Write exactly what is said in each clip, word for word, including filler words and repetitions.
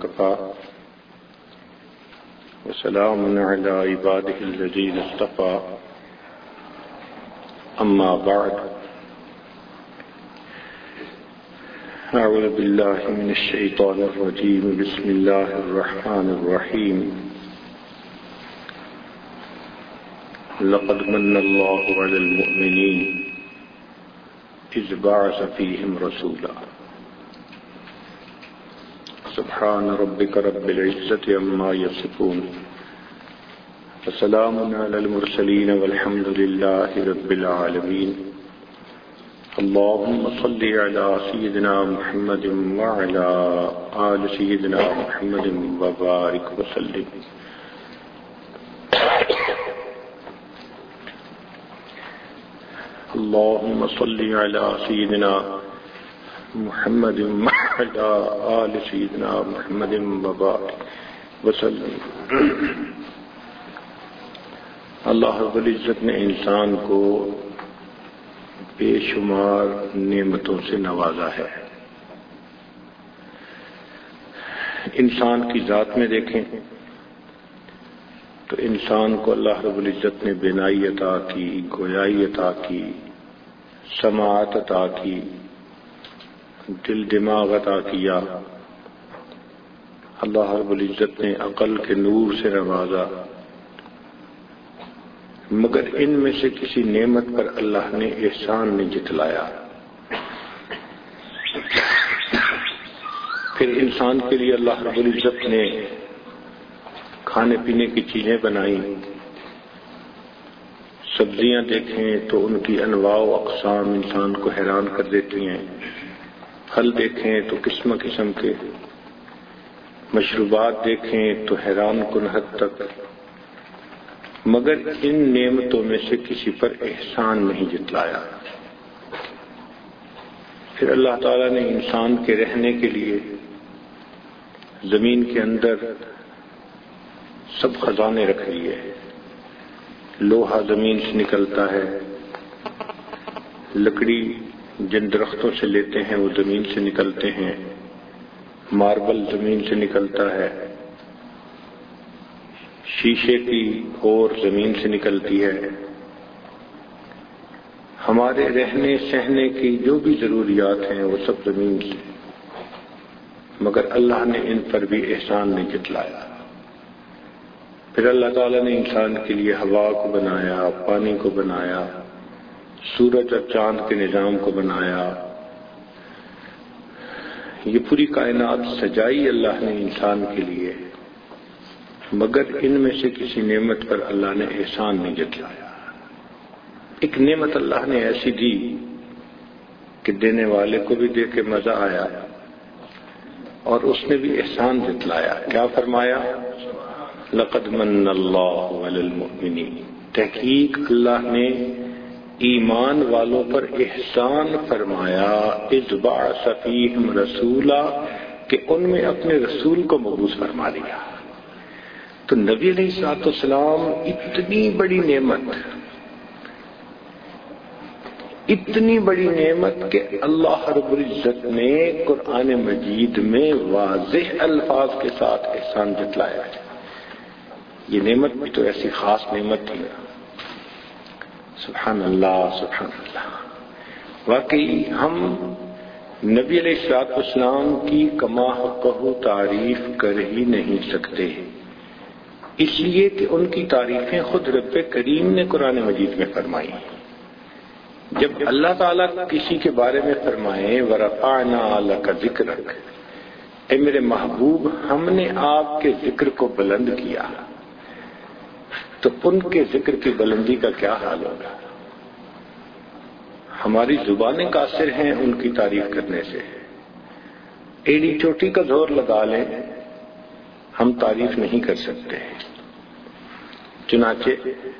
وكفى وسلام على عباده الذين اصطفى أما بعد أعوذ بالله من الشيطان الرجيم بسم الله الرحمن الرحيم لقد من الله على المؤمنين إذ بعث فيهم رسولا سبحان ربك رب العزة عما يصفون وسلام على المرسلين والحمد لله رب العالمين اللهم صل على سيدنا محمد وعلى آل سيدنا محمد وبارك وسلم. اللهم صل على سيدنا محمد وعلى آل سيدنا محمد وبارك وسلم. اللہ رب العزت نے انسان کو بے شمار نعمتوں سے نوازا ہے. انسان کی ذات میں دیکھیں تو انسان کو اللہ رب العزت نے بینائی عطا کی، گویائی عطا کی، سماعت عطا کی، دل دماغ عطا کیا. اللہ رب العزت نے عقل کے نور سے نوازا، مگر ان میں سے کسی نعمت پر اللہ نے احسان نہیں جتلایا. پھر انسان کے لیے اللہ رب العزت نے کھانے پینے کی چیزیں بنائی. سبزیاں دیکھیں تو ان کی انواع و اقسام انسان کو حیران کر دیتی ہیں. پھل دیکھیں تو قسم قسم کے، مشروبات دیکھیں تو حیران کن حد تک، مگر ان نعمتوں میں سے کسی پر احسان نہیں جتلایا. پھر اللہ تعالیٰ نے انسان کے رہنے کے لیے زمین کے اندر سب خزانے رکھ لیے. لوہا زمین سے نکلتا ہے، لکڑی جن درختوں سے لیتے ہیں وہ زمین سے نکلتے ہیں، ماربل زمین سے نکلتا ہے، شیشے کی اور زمین سے نکلتی ہے. ہمارے رہنے سہنے کی جو بھی ضروریات ہیں وہ سب زمین سے، مگر اللہ نے ان پر بھی احسان نہیں جتلایا. پھر اللہ تعالیٰ نے انسان کے لیے ہوا کو بنایا، پانی کو بنایا، سورج اور چاند کے نظام کو بنایا. یہ پوری کائنات سجائی اللہ نے انسان کے لیے، مگر ان میں سے کسی نعمت پر اللہ نے احسان نہیں جتلایا. ایک نعمت اللہ نے ایسی دی کہ دینے والے کو بھی دے کے مزہ آیا اور اس نے بھی احسان جتلایا. کیا فرمایا؟ لقد من اللہ علی المؤمنین. تحقیق اللہ نے ایمان والوں پر احسان فرمایا. اذ بعث فیہم رسولا، کہ ان میں اپنے رسول کو مبعوث فرما دیا. تو نبی علیہ الصلوۃ والسلام اتنی بڑی نعمت، اتنی بڑی نعمت کہ اللہ رب العزت نے قرآن مجید میں واضح الفاظ کے ساتھ احسان جتلایا ہے. یہ نعمت بھی تو ایسی خاص نعمت تھی. سبحان اللہ سبحان اللہ. واقعی ہم نبی علیہ الصلوۃ والسلام کی کما حقہ تعریف کر ہی نہیں سکتے، اس لیے کہ ان کی تعریفیں خود رب کریم نے قرآن مجید میں فرمائی. جب اللہ تعالیٰ کسی کے بارے میں فرمائے وَرَفَعْنَا لَكَ ذِكْرَكَ، اے میرے محبوب ہم نے آپ کے ذکر کو بلند کیا، تو ان کے ذکر کی بلندی کا کیا حال ہوگا. ہماری زبانیں قاصر ہیں ان کی تعریف کرنے سے. ایڑی چوٹی کا زور لگا لیں ہم تعریف نہیں کر سکتے. چنانچہ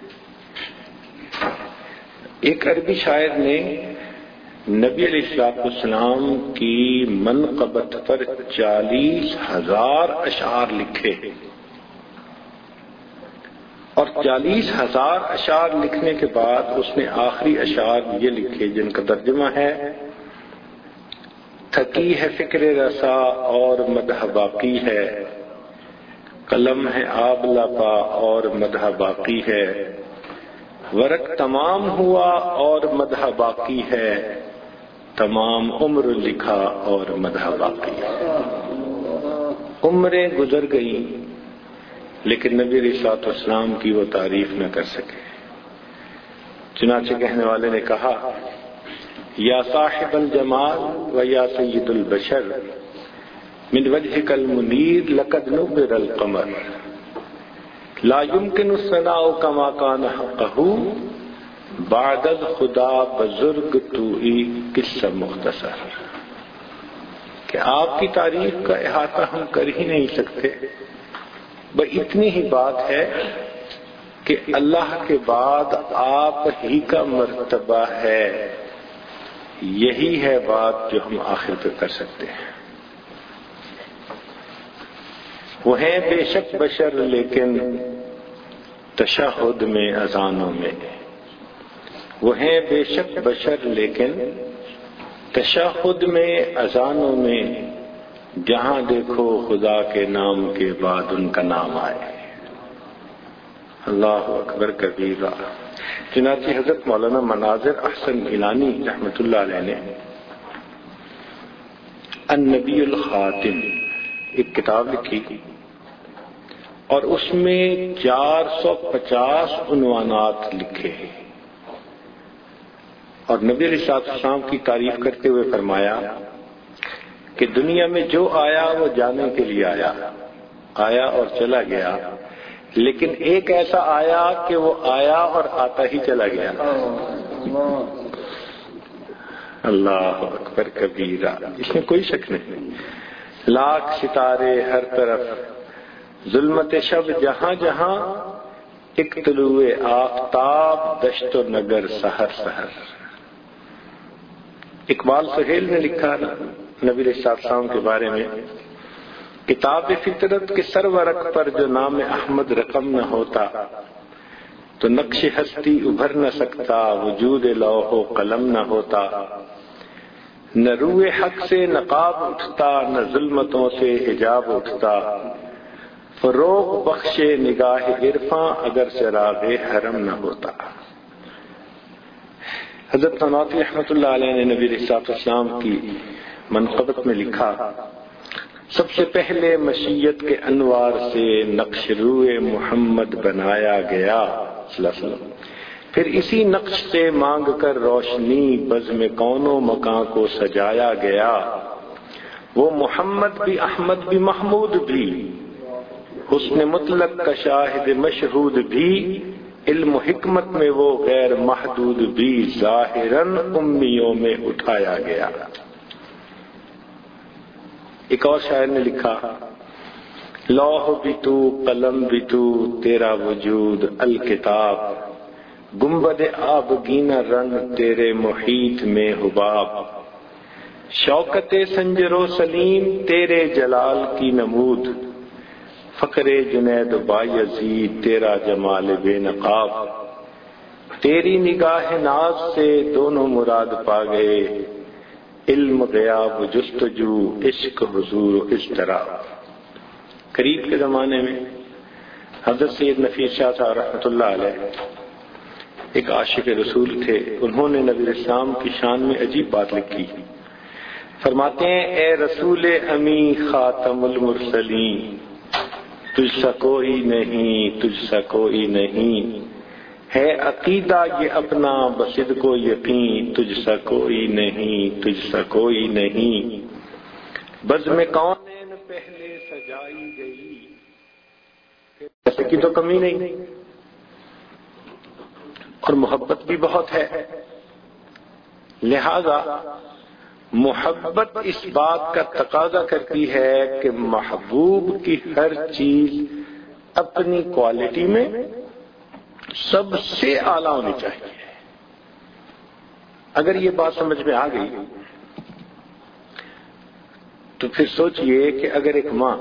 ایک عربی شاعر نے نبی علیہ الصلوۃ والسلام کی منقبت پر چالیس ہزار اشعار لکھے، اور چالیس ہزار اشعار لکھنے کے بعد اس نے آخری اشعار یہ لکھے جن کا ترجمہ ہے تھکی ہے فکر رسا اور مدح باقی ہے، قلم ہے آب لپا اور مدح باقی ہے، ورق تمام ہوا اور مدح باقی ہے، تمام عمر لکھا اور مدح باقی ہے۔ عمریں گزر گئیں لیکن نبی علیہ الصلوۃ والسلام کی وہ تعریف نہ کر سکے۔ چنانچہ کہنے والے نے کہا، یا صاحب الجمال و یا سید البشر من وجهك المنیر لقد نور القمر لا يمكن الثناء كما كان حقه بعد خدا بزرگ توئی قصہ مختصر، کہ آپ کی تعریف کا احاطہ ہم کر ہی نہیں سکتے، بس اتنی ہی بات ہے کہ اللہ کے بعد آپ ہی کا مرتبہ ہے، یہی ہے بات جو ہم آخر پہ کر سکتے ہیں۔ وہ ہیں بے شک بشر لیکن تشہد میں اذانوں میں، وہ ہیں بے شک بشر لیکن تشہد میں اذانوں میں، جہاں دیکھو خدا کے نام کے بعد ان کا نام آئے۔ اللہ اکبر کبیرہ۔ چنانچہ حضرت مولانا مناظر احسن گیلانی رحمۃ اللہ علیہ نے النبی الخاتم ایک کتاب لکھی اور اس میں چار سو پچاس عنوانات لکھے، اور نبی علیہ الصلوۃ والسلام کی تعریف کرتے ہوئے فرمایا کہ دنیا میں جو آیا وہ جانے کے لیے آیا آیا اور چلا گیا، لیکن ایک ایسا آیا کہ وہ آیا اور آتا ہی چلا گیا۔ اللہ اکبر کبیرہ، اس میں کوئی شک نہیں۔ لاکھ ستارے ہر طرف، ظلمت شب جہاں جہاں، ایک طلوع آفتاب دشت و نگر سحر سحر۔ اقبال سہیل نے لکھا نبی علیہ السلام کے بارے میں، کتاب فطرت کے سرورق پر جو نام احمد رقم نہ ہوتا تو نقش ہستی ابھر نہ سکتا، وجود لوح و قلم نہ ہوتا، نہ روح حق سے نقاب اٹھتا، نہ ظلمتوں سے حجاب اٹھتا، فروغ بخشے نگاہ عرفاں اگر چراغ حرم نہ ہوتا۔ حضرت نانوتوی رحمۃ اللہ علیہ نے نبی علیہ السلام کی منقبت میں لکھا، سب سے پہلے مشیت کے انوار سے نقش روئے محمد بنایا گیا صلی اللہ علیہ وسلم، پھر اسی نقش سے مانگ کر روشنی بزم کون و مکان کو سجایا گیا، وہ محمد بھی احمد بھی محمود بھی، حسن مطلق کا شاہد مشہود بھی، علم و حکمت میں وہ غیر محدود بھی، ظاہراً امیوں میں اٹھایا گیا۔ ایک اور شاعر نے لکھا، لوح بھی تو قلم بھی تو، تیرا وجود الکتاب، گنبد آبگینہ رنگ تیرے محیط میں حباب، شوکت سنجر و سلیم تیرے جلال کی نمود، فخر جنید بایزید تیرا جمال بے نقاب، تیری نگاہ ناز سے دونوں مراد پا گئے، علم غیاب جستجو عشق حضور اضطراب۔ قریب کے زمانے میں حضرت سید نفیس شاہ صاحب رحمۃ اللہ علیہ ایک عاشق رسول تھے، انہوں نے نبی الاسلام کی شان میں عجیب بات لکھی، فرماتے ہیں، اے رسول امی خاتم المرسلین، تجھ سا کوئی نہیں تجھ سا کوئی نہیں، ہے عقیدہ یہ اپنا بصدق و یقین، تجھ سا کوئی نہیں تجھ سا کوئی نہیں، بزم کونین پہلے سجائی گئی، ایسے کی تو کمی نہیں، اور محبت بھی بہت ہے، لہذا محبت اس بات کا تقاضا کرتی ہے کہ محبوب کی ہر چیز اپنی کوالٹی میں سب سے اعلیٰ ہونی چاہیے۔ اگر یہ بات سمجھ میں آ گئی تو پھر سوچئے کہ اگر ایک ماں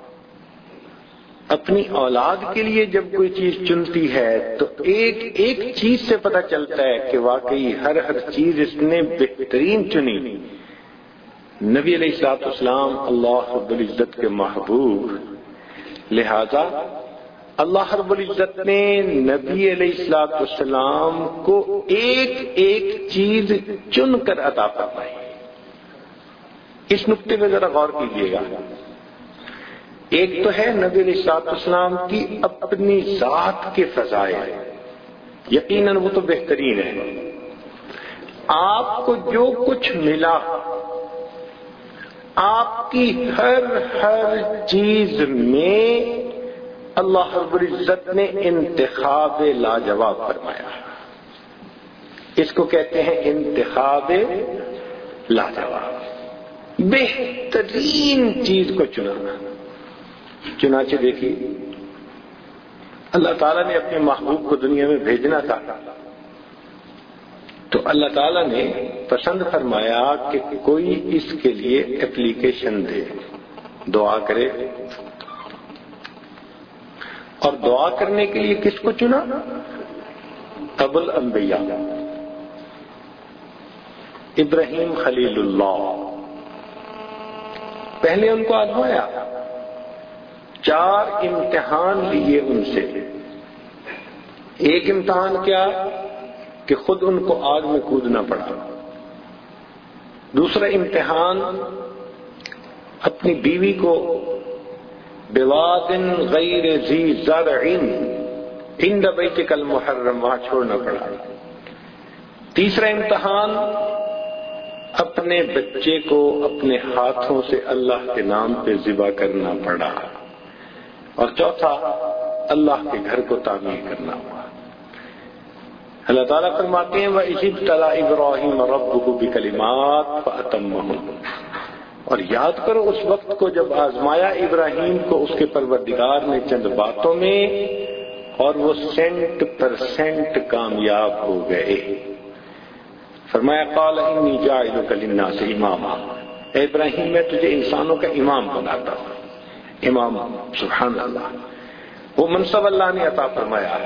اپنی اولاد کے لیے جب کوئی چیز چنتی ہے تو ایک ایک چیز سے پتہ چلتا ہے کہ واقعی ہر ہر چیز اس نے بہترین چنی، نبی علیہ الصلوۃ والسلام اللہ رب العزت کے محبوب، لہذا اللہ رب العزت نے نبی علیہ الصلوۃ والسلام کو ایک ایک چیز چن کر عطا فرمائی۔ اس نقطے میں ذرا غور کیجیے گا۔ ایک تو ہے نبی علیہ الصلوۃ والسلام کی اپنی ذات کے فضائل، یقیناً وہ تو بہترین ہے۔ آپ کو جو کچھ ملا، آپ کی ہر ہر چیز میں اللہ رب العزت نے انتخاب لاجواب فرمایا۔ اس کو کہتے ہیں انتخاب لاجواب، بہترین چیز کو چنانا۔ چنانچہ دیکھیے، اللہ تعالیٰ نے اپنے محبوب کو دنیا میں بھیجنا تھا تو اللہ تعالیٰ نے پسند فرمایا کہ کوئی اس کے لیے اپلیکیشن دے، دعا کرے۔ اور دعا کرنے کے لیے کس کو چنا؟ ابو الانبیاء ابراہیم خلیل اللہ۔ پہلے ان کو آزمایا، چار امتحان لیے ان سے۔ ایک امتحان کیا کہ خود ان کو آگ میں کودنا پڑا۔ دوسرا امتحان اپنی بیوی کو بواد غیر ذی زرع عند بیتک المحرم وہاں چھوڑنا پڑا۔ تیسرا امتحان اپنے بچے کو اپنے ہاتھوں سے اللہ کے نام پہ ذبح کرنا پڑا۔ اور چوتھا اللہ کے گھر کو تعمیر کرنا ہوا۔ اللہ تعالیٰ فرماتے ہیں وَإِذِ ابْتَلَىٰ إِبْرَاهِيمَ رَبُّهُ بِكَلِمَاتٍ فَأَتَمَّهُنَّ، اور یاد کرو اس وقت کو جب آزمایا ابراہیم کو اس کے پروردگار نے چند باتوں میں، اور وہ سینٹ پرسینٹ کامیاب ہو گئے۔ فرمایا قال انی جاعلک للناس اماما، اے ابراہیم میں تجھے انسانوں کا امام بناتا ہوں۔ امام، سبحان اللہ، وہ منصب اللہ نے عطا فرمایا۔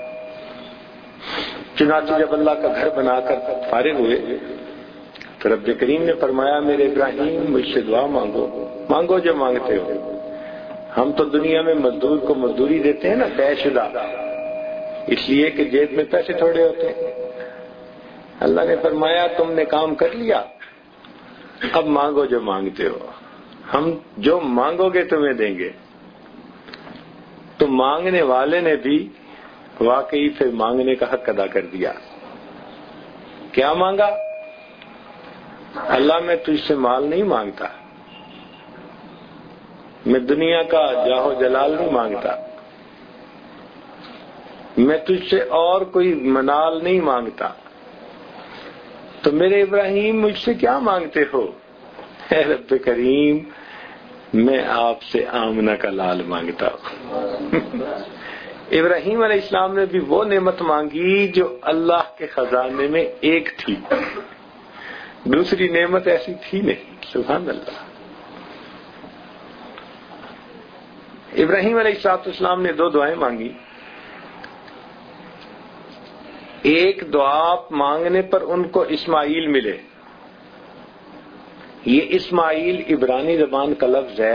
چنانچہ جب اللہ کا گھر بنا کر فارغ ہوئے تو رب کریم نے فرمایا میرے ابراہیم مجھ سے دعا مانگو، مانگو جو مانگتے ہو۔ ہم تو دنیا میں مزدور کو مزدوری دیتے ہیں نا، طے شدہ، اس لیے کہ جیب میں پیسے تھوڑے ہوتے ہیں۔ اللہ نے فرمایا تم نے کام کر لیا، اب مانگو جو مانگتے ہو، ہم جو مانگو گے تمہیں دیں گے۔ تو مانگنے والے نے بھی واقعی پھر مانگنے کا حق ادا کر دیا۔ کیا مانگا؟ اللہ میں تجھ سے مال نہیں مانگتا، میں دنیا کا جاہو جلال نہیں مانگتا، میں تجھ سے اور کوئی منال نہیں مانگتا، تو میرے ابراہیم مجھ سے کیا مانگتے ہو؟ اے رب کریم میں آپ سے آمنہ کا لال مانگتا ہوں۔ ابراہیم علیہ السلام نے بھی وہ نعمت مانگی جو اللہ کے خزانے میں ایک تھی، دوسری نعمت ایسی تھی نہیں۔ سبحان اللہ۔ ابراہیم علیہ السلام نے دو دعائیں مانگی۔ ایک دعا مانگنے پر ان کو اسماعیل ملے۔ یہ اسماعیل عبرانی زبان کا لفظ ہے۔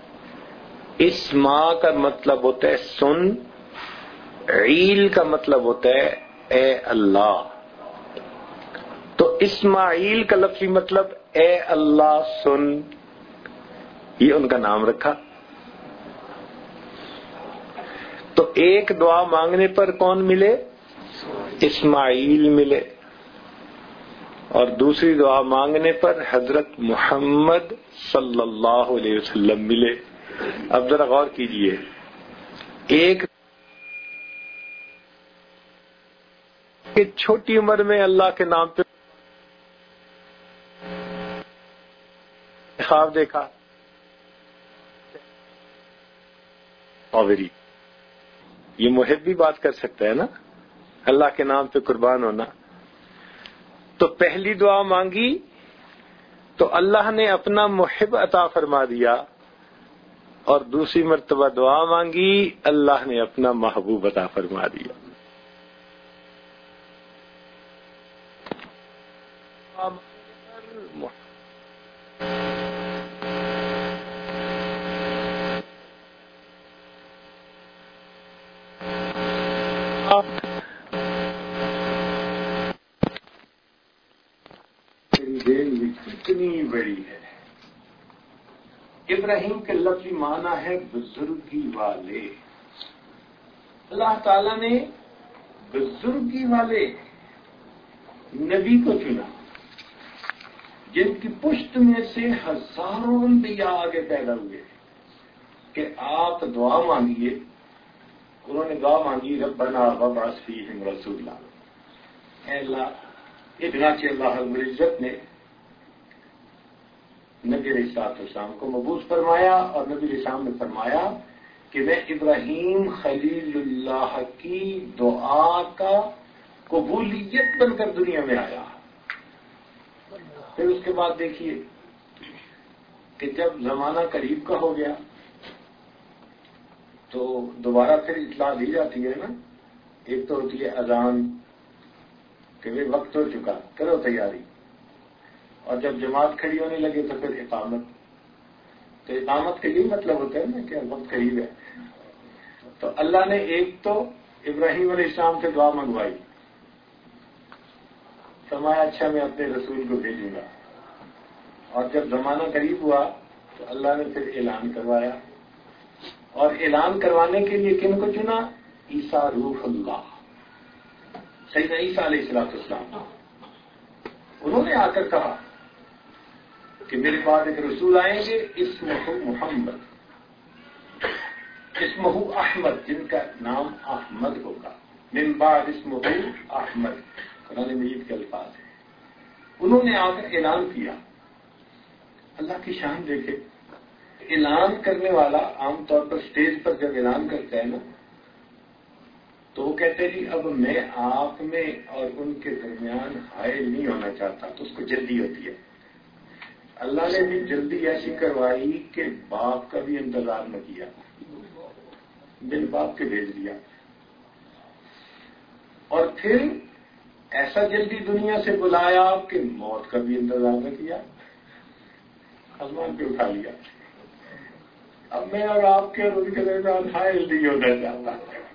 اسما کا مطلب ہوتا ہے سن، عیل کا مطلب ہوتا ہے اے اللہ۔ تو اسماعیل کا لفظی مطلب اے اللہ سن، یہ ان کا نام رکھا۔ تو ایک دعا مانگنے پر کون ملے؟ اسماعیل ملے، اور دوسری دعا مانگنے پر حضرت محمد صلی اللہ علیہ وسلم ملے۔ اب ذرا غور کیجئے، ایک کہ چھوٹی عمر میں اللہ کے نام پہ خواب دیکھا، یہ محب بھی بات کر سکتا ہے نا، اللہ کے نام پہ قربان ہونا۔ تو پہلی دعا مانگی تو اللہ نے اپنا محب عطا فرما دیا، اور دوسری مرتبہ دعا مانگی اللہ نے اپنا محبوب عطا فرما دیا۔ ابراہیم کے لفظی معنی ہے بزرگی والے. اللہ تعالیٰ نے بزرگی والے نبی کو چنا جن کی پشت میں سے ہزاروں انبیاء آگے پیدا ہوئے کہ آپ دعا مانگیے. انہوں نے دعا مانگی ربنا وابعث فیہم رسولا. اے اللہ، چنانچہ اللہ رب العزت نے نبی علیہ السلام کو مبعوث فرمایا اور نبی علیہ السلام نے فرمایا کہ میں ابراہیم خلیل اللہ کی دعا کا قبولیت بن کر دنیا میں آیا. پھر اس کے بعد دیکھیے کہ جب زمانہ قریب کا ہو گیا تو دوبارہ پھر اطلاع دی جاتی ہے نا. ایک تو ہوتی ہے اذان کہ وہ وقت ہو چکا، کرو تیاری. اور جب جماعت کھڑی ہونے لگے تو پھر اقامت. تو اقامت کا یہی مطلب ہوتا ہے نا کہ وقت قریب ہے. تو اللہ نے ایک تو ابراہیم علیہ السلام سے دعا منگوائی، فرمایا اچھا میں اپنے رسول کو بھیجوں گا. اور جب زمانہ قریب ہوا تو اللہ نے پھر اعلان کروایا. اور اعلان کروانے کے لیے کن کو چنا؟ عیسیٰ روح اللہ، سیدنا عیسیٰ علیہ السلام. انہوں نے آ کر کہا کہ میرے بعد ایک رسول آئیں گے اسمہ محمد، اسمہ احمد، جن کا نام احمد ہوگا. من بعد اسمہ احمد، قرآن مجید کے الفاظ ہیں. انہوں نے آ کر اعلان کیا. اللہ کی شان دیکھے، اعلان کرنے والا عام طور پر اسٹیج پر جب اعلان کرتا ہے نا تو وہ کہتے ہیں جی اب میں آپ میں اور ان کے درمیان حائل نہیں ہونا چاہتا، تو اس کو جلدی ہوتی ہے. اللہ نے بھی جلدی ایسی کروائی کہ باپ کا بھی انتظار نہ کیا، بن باپ کے بھیج دیا. اور پھر ایسا جلدی دنیا سے بلایا کہ موت کا بھی انتظار نہ کیا، آسمان پہ اٹھا لیا. اب میں اور آپ کے اور ان کے درمیان حائل نہیں ہونا چاہتا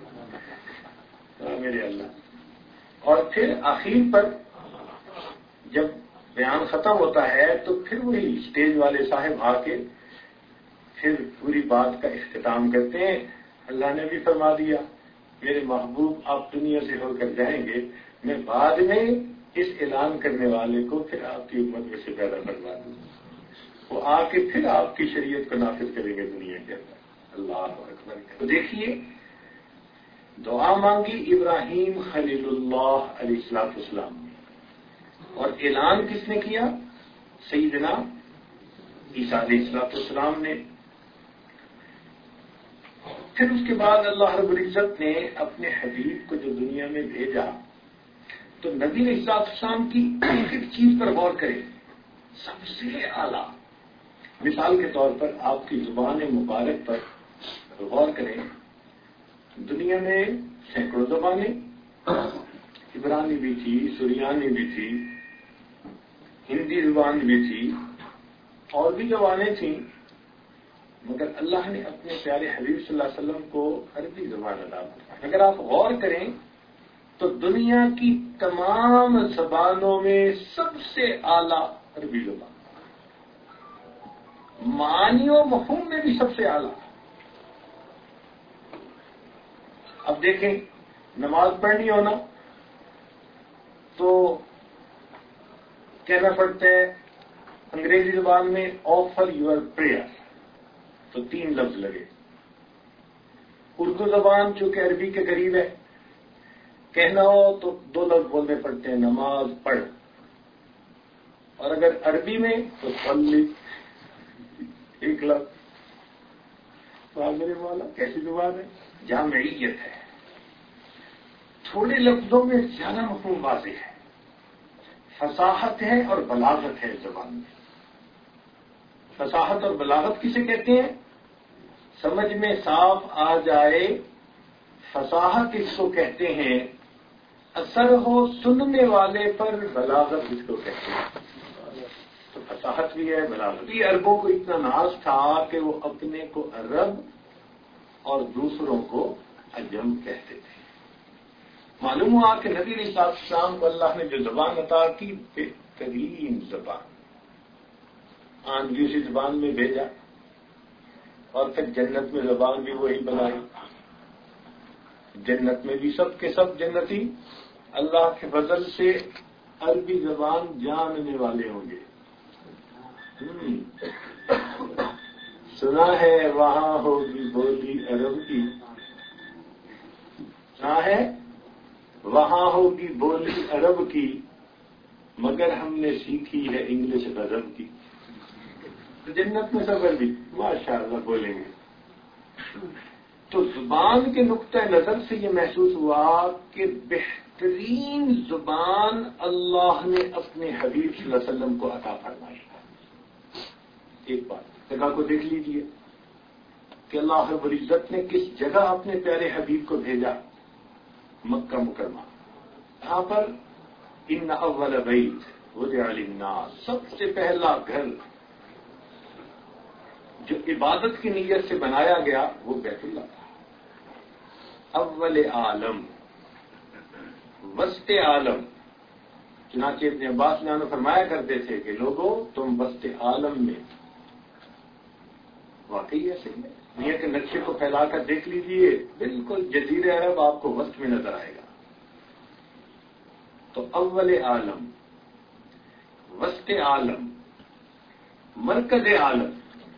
میرے اللہ. اور پھر آخر پر جب بیان ختم ہوتا ہے تو پھر وہی اسٹیج والے صاحب آ کے پھر پوری بات کا اختتام کرتے ہیں. اللہ نے بھی فرما دیا میرے محبوب آپ دنیا سے ہو کر جائیں گے، میں بعد میں اس اعلان کرنے والے کو پھر آپ کی امت میں سے پیدا کروا دوں. وہ آ کے پھر آپ کی شریعت کو نافذ کریں گے دنیا کے اندر. اللہ اکبر. تو دیکھیے دعا مانگی ابراہیم خلیل اللہ علیہ السلام نے، اور اعلان کس نے کیا؟ سیدنا عیسیٰ علیہ السلام نے. پھر اس کے بعد اللہ رب العزت نے اپنے حبیب کو جو دنیا میں بھیجا تو نبی علیہ السلام کی ایک ایک چیز پر غور کریں. سب سے اعلیٰ مثال کے طور پر آپ کی زبان مبارک پر غور کریں. دنیا میں سینکڑوں زبانیں، عبرانی بھی تھی، سریانی بھی تھی، ہندی زبان بھی تھی، اور بھی زبانیں تھیں، مگر اللہ نے اپنے پیارے حبیب صلی اللہ علیہ وسلم کو عربی زبان عطا کی. اگر آپ غور کریں تو دنیا کی تمام زبانوں میں سب سے اعلیٰ عربی زبان، معنی و مفہوم میں بھی سب سے اعلیٰ. اب دیکھیں نماز پڑھنی ہونا تو کہنا پڑتا ہے انگریزی زبان میں آفر یور پریئر، تو تین لفظ لگے. اردو زبان چونکہ عربی کے قریب ہے، کہنا ہو تو دو لفظ بولنے پڑتے ہیں، نماز پڑھ. اور اگر عربی میں تو صلی، ایک لفظ. تو میرے مولا کیسی زبان ہے؟ جامعیت ہے، تھوڑے لفظوں میں زیادہ مفہوم واضح ہے، فصاحت ہے اور بلاغت ہے زبان میں. فصاحت اور بلاغت کسے کہتے ہیں؟ سمجھ میں صاف آ جائے. فصاحت اس کو کہتے ہیں، اثر ہو سننے والے پر، بلاغت اس کو کہتے ہیں. تو فصاحت بھی ہے، بلاغت بھی. عربوں کو اتنا ناز تھا کہ وہ اپنے کو عرب اور دوسروں کو عجم کہتے تھے. معلوم ہوا کہ نبی علیہ السلام کو اللہ نے جو زبان عطا کی بہترین زبان، آن دوسری زبان میں بھیجا. اور پھر جنت میں زبان بھی وہی بنائی. جنت میں بھی سب کے سب جنتی اللہ کے فضل سے عربی زبان جاننے والے ہوں گے. سنا ہے وہاں ہوگی بولی عرب کی، سنا ہے وہاں ہوگی بولی عرب کی، مگر ہم نے سیکھی ہے انگلش غضب کی. جنت میں سب عربی ماشاء اللہ بولیں گے. تو زبان کے نقطہ نظر سے یہ محسوس ہوا کہ بہترین زبان اللہ نے اپنے حبیب صلی اللہ علیہ وسلم کو عطا فرمائی. ایک بات جگہ کو دیکھ لیجیے کہ اللہ رب العزت نے کس جگہ اپنے پیارے حبیب کو بھیجا. مکہ مکرمہ. یہاں پر ان اول بیت وضع للناس، سب سے پہلا گھر جو عبادت کی نیت سے بنایا گیا وہ بیت اللہ تھا. اول عالم، وسط عالم. چنانچہ ابن عباس نے فرمایا کرتے تھے کہ لوگوں تم وسط عالم میں. واقعی ایسے ہی دنیا کے نقشے کو پھیلا کر دیکھ لیجئے، بالکل جزیرہ عرب آپ کو وسط میں نظر آئے گا. تو اول عالم، وسط عالم، مرکز عالم،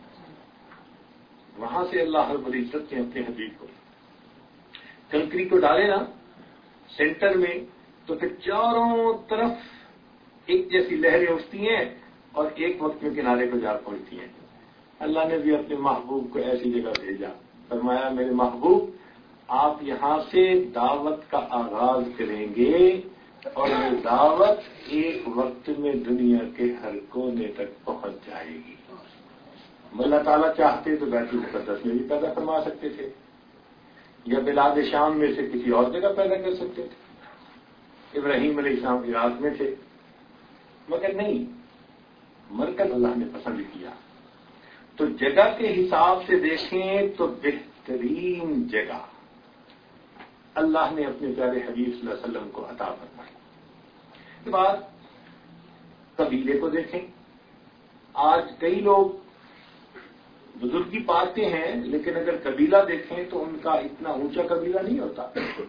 وہاں سے اللہ رب العزت نے اپنے حبیب کو کنکری کو ڈالے نا سینٹر میں، تو پھر چاروں طرف ایک جیسی لہریں اٹھتی ہیں اور ایک وقت میں کنارے کو جا پہنچتی ہیں. اللہ نے بھی اپنے محبوب کو ایسی جگہ بھیجا. فرمایا میرے محبوب آپ یہاں سے دعوت کا آغاز کریں گے اور یہ دعوت ایک وقت میں دنیا کے ہر کونے تک پہنچ جائے گی. اللہ تعالیٰ چاہتے تو بیت المقدس میں بھی پیدا فرما سکتے تھے، یا بلاد شام میں سے کسی اور جگہ پیدا کر سکتے تھے. ابراہیم علیہ السلام عراق میں تھے، مگر نہیں، مرکز اللہ نے پسند کیا. تو جگہ کے حساب سے دیکھیں تو بہترین جگہ اللہ نے اپنے پیارے حبیب صلی اللہ علیہ وسلم کو عطا فرمائی. اس کے بعد قبیلے کو دیکھیں. آج کئی لوگ بزرگی پاتے ہیں لیکن اگر قبیلہ دیکھیں تو ان کا اتنا اونچا قبیلہ نہیں ہوتا،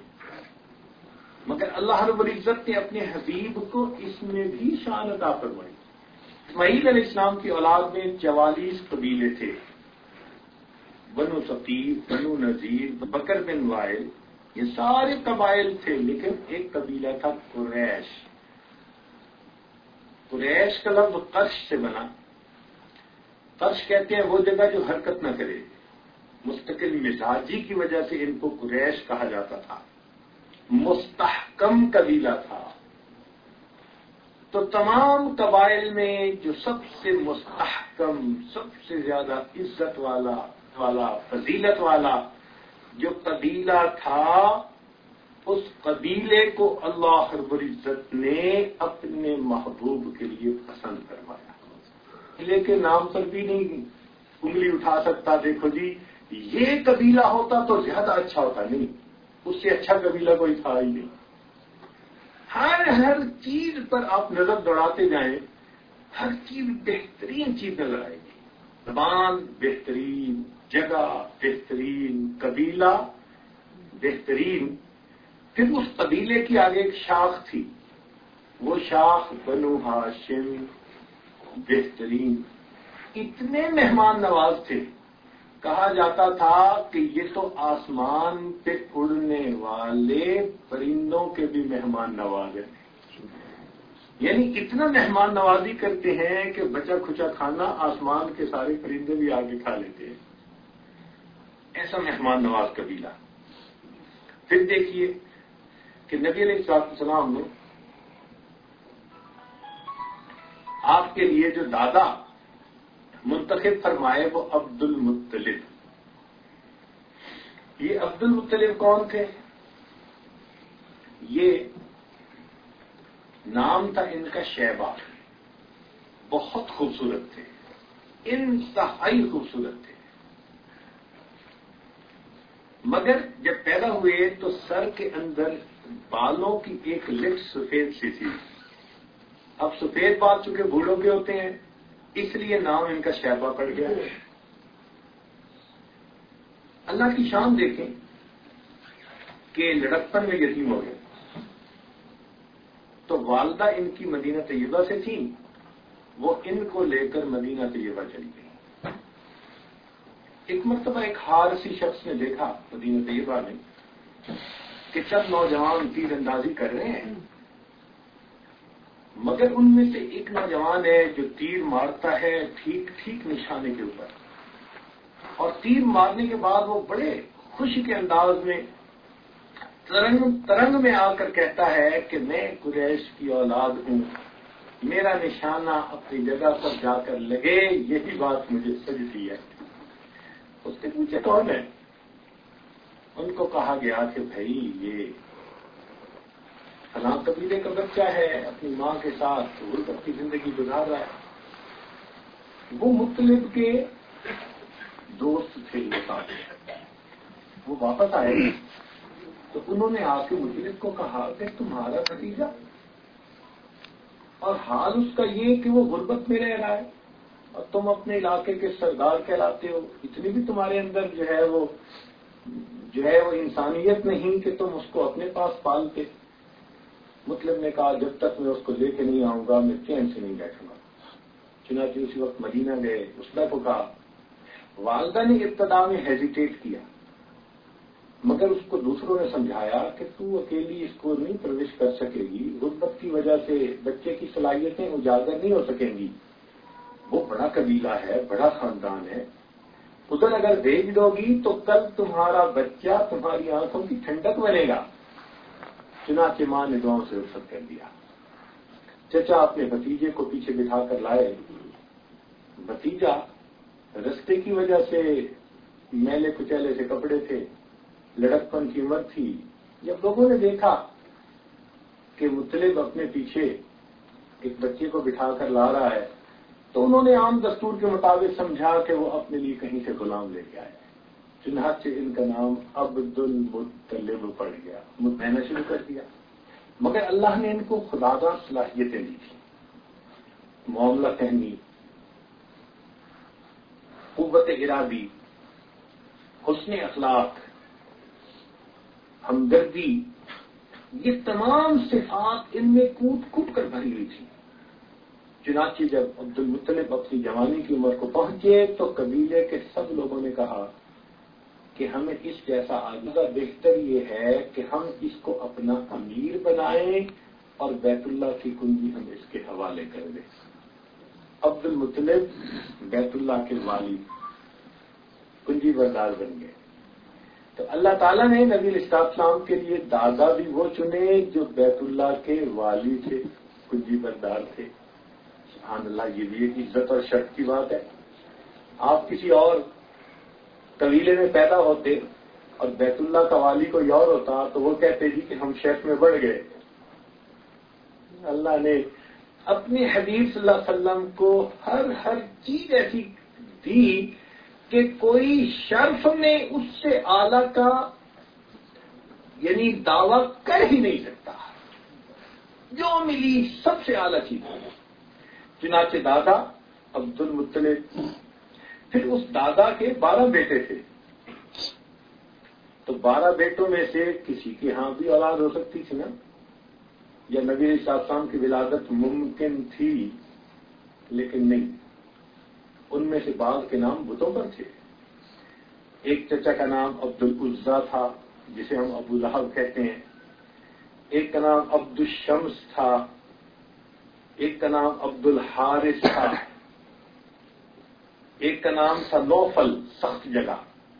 مگر اللہ رب العزت نے اپنے حبیب کو اس میں بھی شان عطا فرمائی. اسماعیل علیہ السلام کی اولاد میں چوالیس قبیلے تھے. بنو ثقیف، بنو نذیر، بکر بن وائل، یہ سارے قبائل تھے، لیکن ایک قبیلہ تھا قریش. قریش کا لفظ قرش سے بنا. قرش کہتے ہیں وہ جگہ جو حرکت نہ کرے. مستقل مزاجی کی وجہ سے ان کو قریش کہا جاتا تھا. مستحکم قبیلہ تھا. تو تمام قبائل میں جو سب سے مستحکم، سب سے زیادہ عزت والا والا فضیلت والا جو قبیلہ تھا، اس قبیلے کو اللہ رب العزت نے اپنے محبوب کے لیے پسند کروایا. قبیلے کے نام پر بھی نہیں انگلی اٹھا سکتا دیکھو جی یہ قبیلہ ہوتا تو زیادہ اچھا ہوتا. نہیں، اس سے اچھا قبیلہ کوئی تھا ہی نہیں. ہر ہر چیز پر آپ نظر دوڑاتے جائیں، ہر چیز بہترین چیز نظر آئے گی. زبان بہترین، جگہ بہترین، قبیلہ بہترین. پھر اس قبیلے کی آگے ایک شاخ تھی، وہ شاخ بنو ہاشم، بہترین. اتنے مہمان نواز تھے، کہا جاتا تھا کہ یہ تو آسمان پہ اڑنے والے پرندوں کے بھی مہمان نواز ہیں. یعنی اتنا مہمان نوازی کرتے ہیں کہ بچا کھچا کھانا آسمان کے سارے پرندے بھی آگے کھا لیتے ہیں. ایسا مہمان نواز قبیلہ. پھر دیکھیے کہ نبی علیہ السلام نے آپ کے لیے جو دادا منتخب فرمائے وہ عبد المطلب. یہ عبد المطلب کون تھے؟ یہ نام تھا ان کا شیبہ. بہت خوبصورت تھے، انتہائی خوبصورت تھے. مگر جب پیدا ہوئے تو سر کے اندر بالوں کی ایک لٹ سفید سی تھی. اب سفید بال چونکہ بوڑھوں کے ہوتے ہیں اس لیے نام ان کا شیبہ پڑ گیا. اللہ کی شان دیکھیں کہ لڑکپن میں یتیم ہو گئے تو والدہ ان کی مدینہ طیبہ سے تھیں، وہ ان کو لے کر مدینہ طیبہ چلی گئی۔ ایک مرتبہ ایک حارثی شخص نے دیکھا مدینہ طیبہ میں کہ چند نوجوان تیر اندازی کر رہے ہیں، مگر ان میں سے ایک نوجوان ہے جو تیر مارتا ہے ٹھیک ٹھیک نشانے کے اوپر، اور تیر مارنے کے بعد وہ بڑے خوشی کے انداز میں ترنگ ترنگ میں آ کر کہتا ہے کہ میں قریش کی اولاد ہوں، میرا نشانہ اپنی جگہ پر جا کر لگے، یہی بات مجھے سجتی ہے۔ اس نے پوچھا کون ہے؟ ان کو کہا گیا کہ بھائی یہ فلاں قبیلے کا بچہ ہے، اپنی ماں کے ساتھ غربت کی زندگی گزار رہا ہے۔ وہ مطلب کے دوست تھے، وہ واپس آئے تو انہوں نے آ کے مطلب کو کہا کہ تمہارا بھتیجا، اور حال اس کا یہ کہ وہ غربت میں رہ رہا ہے اور تم اپنے علاقے کے سردار کہلاتے ہو، اتنی بھی تمہارے اندر جو ہے وہ جو ہے وہ انسانیت نہیں کہ تم اس کو اپنے پاس پالتے۔ مطلب نے کہا جب تک میں اس کو لے کے نہیں آؤں گا میں چین سے نہیں بیٹھوں گا۔ چنانچہ اسی وقت مدینہ گئے، اسدہ کو کہا۔ والدہ نے ابتدا میں ہیزیٹیٹ کیا، مگر اس کو دوسروں نے سمجھایا کہ تو اکیلی اس کو نہیں پرورش کر سکے گی، غربت کی وجہ سے بچے کی صلاحیتیں اجاگر نہیں ہو سکیں گی، وہ بڑا قبیلہ ہے، بڑا خاندان ہے، ادھر اگر بھیج دو گی تو کل تمہارا بچہ تمہاری آنکھوں کی ٹھنڈک بنے گا۔ چنانچہ ماں نے دعاؤں سے رخصت کر دیا۔ چچا اپنے بھتیجے کو پیچھے بٹھا کر لائے۔ بھتیجا رستے کی وجہ سے میلے کچیلے سے کپڑے تھے، لڑکپن کی عمر تھی۔ جب لوگوں نے دیکھا کہ مطلب اپنے پیچھے ایک بچے کو بٹھا کر لا رہا ہے تو انہوں نے عام دستور کے مطابق سمجھا کہ وہ اپنے لیے کہیں سے غلام لے کے آئے۔ چنانچہ ان کا نام عبد المطلب پڑ گیا، مطمئنہ شروع کر دیا۔ مگر اللہ نے ان کو خداداد صلاحیتیں دی تھی، معاملہ فہمی، قوت ارادی، حسن اخلاق، ہمدردی، یہ تمام صفات ان میں کوٹ کوٹ کر بھری ہوئی تھی۔ چنانچہ جب عبد المطلب اپنی جوانی کی عمر کو پہنچے تو قبیلے کے سب لوگوں نے کہا کہ ہمیں اس جیسا آگے بہتر یہ ہے کہ ہم اس کو اپنا امیر بنائیں اور بیت اللہ کی کنجی ہم اس کے حوالے کر دیں۔ عبد المطلب بیت اللہ کے والی کنجی بردار بن گئے۔ تو اللہ تعالیٰ نے نبی علیہ السلام کے لیے دادا بھی وہ چنے جو بیت اللہ کے والی تھے، کنجی بردار تھے۔ سبحان اللہ، یہ بھی ایک عزت اور شرف کی بات ہے۔ آپ کسی اور قبیلے میں پیدا ہوتے اور بیت اللہ کا والی کوئی اور ہوتا تو وہ کہتے جی کہ ہم شرف میں بڑھ گئے۔ اللہ نے اپنے حبیب صلی اللہ علیہ وسلم کو ہر ہر چیز ایسی دی کہ کوئی شرف میں اس سے اعلیٰ کا یعنی دعویٰ کر ہی نہیں سکتا، جو ملی سب سے اعلیٰ چیز۔ چنانچہ دادا عبد المطلب، پھر اس دادا کے بارہ بیٹے تھے، تو بارہ بیٹوں میں سے کسی کے ہاں بھی اولاد ہو سکتی تھی نا، یا نبی علیہ السلام کی ولادت ممکن تھی، لیکن نہیں، ان میں سے بعض کے نام بتوں پر تھے۔ ایک چچا کا نام عبد العزا تھا جسے ہم ابو لہب کہتے ہیں، ایک کا نام عبد الشمس تھا، ایک کا نام عبد الحارث تھا، ایک کا نام تھا نوفل سخت جگہ،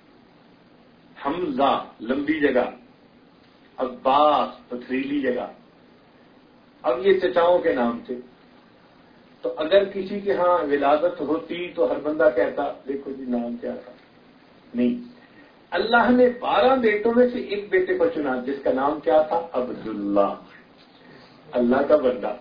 حمزہ لمبی جگہ، عباس پتھریلی جگہ۔ اب یہ چچاؤں کے نام تھے، تو اگر کسی کے ہاں ولادت ہوتی تو ہر بندہ کہتا دیکھو جی نام کیا تھا، نہیں، اللہ نے بارہ بیٹوں میں سے ایک بیٹے کو چنا جس کا نام کیا تھا؟ عبداللہ، اللہ کا بندہ۔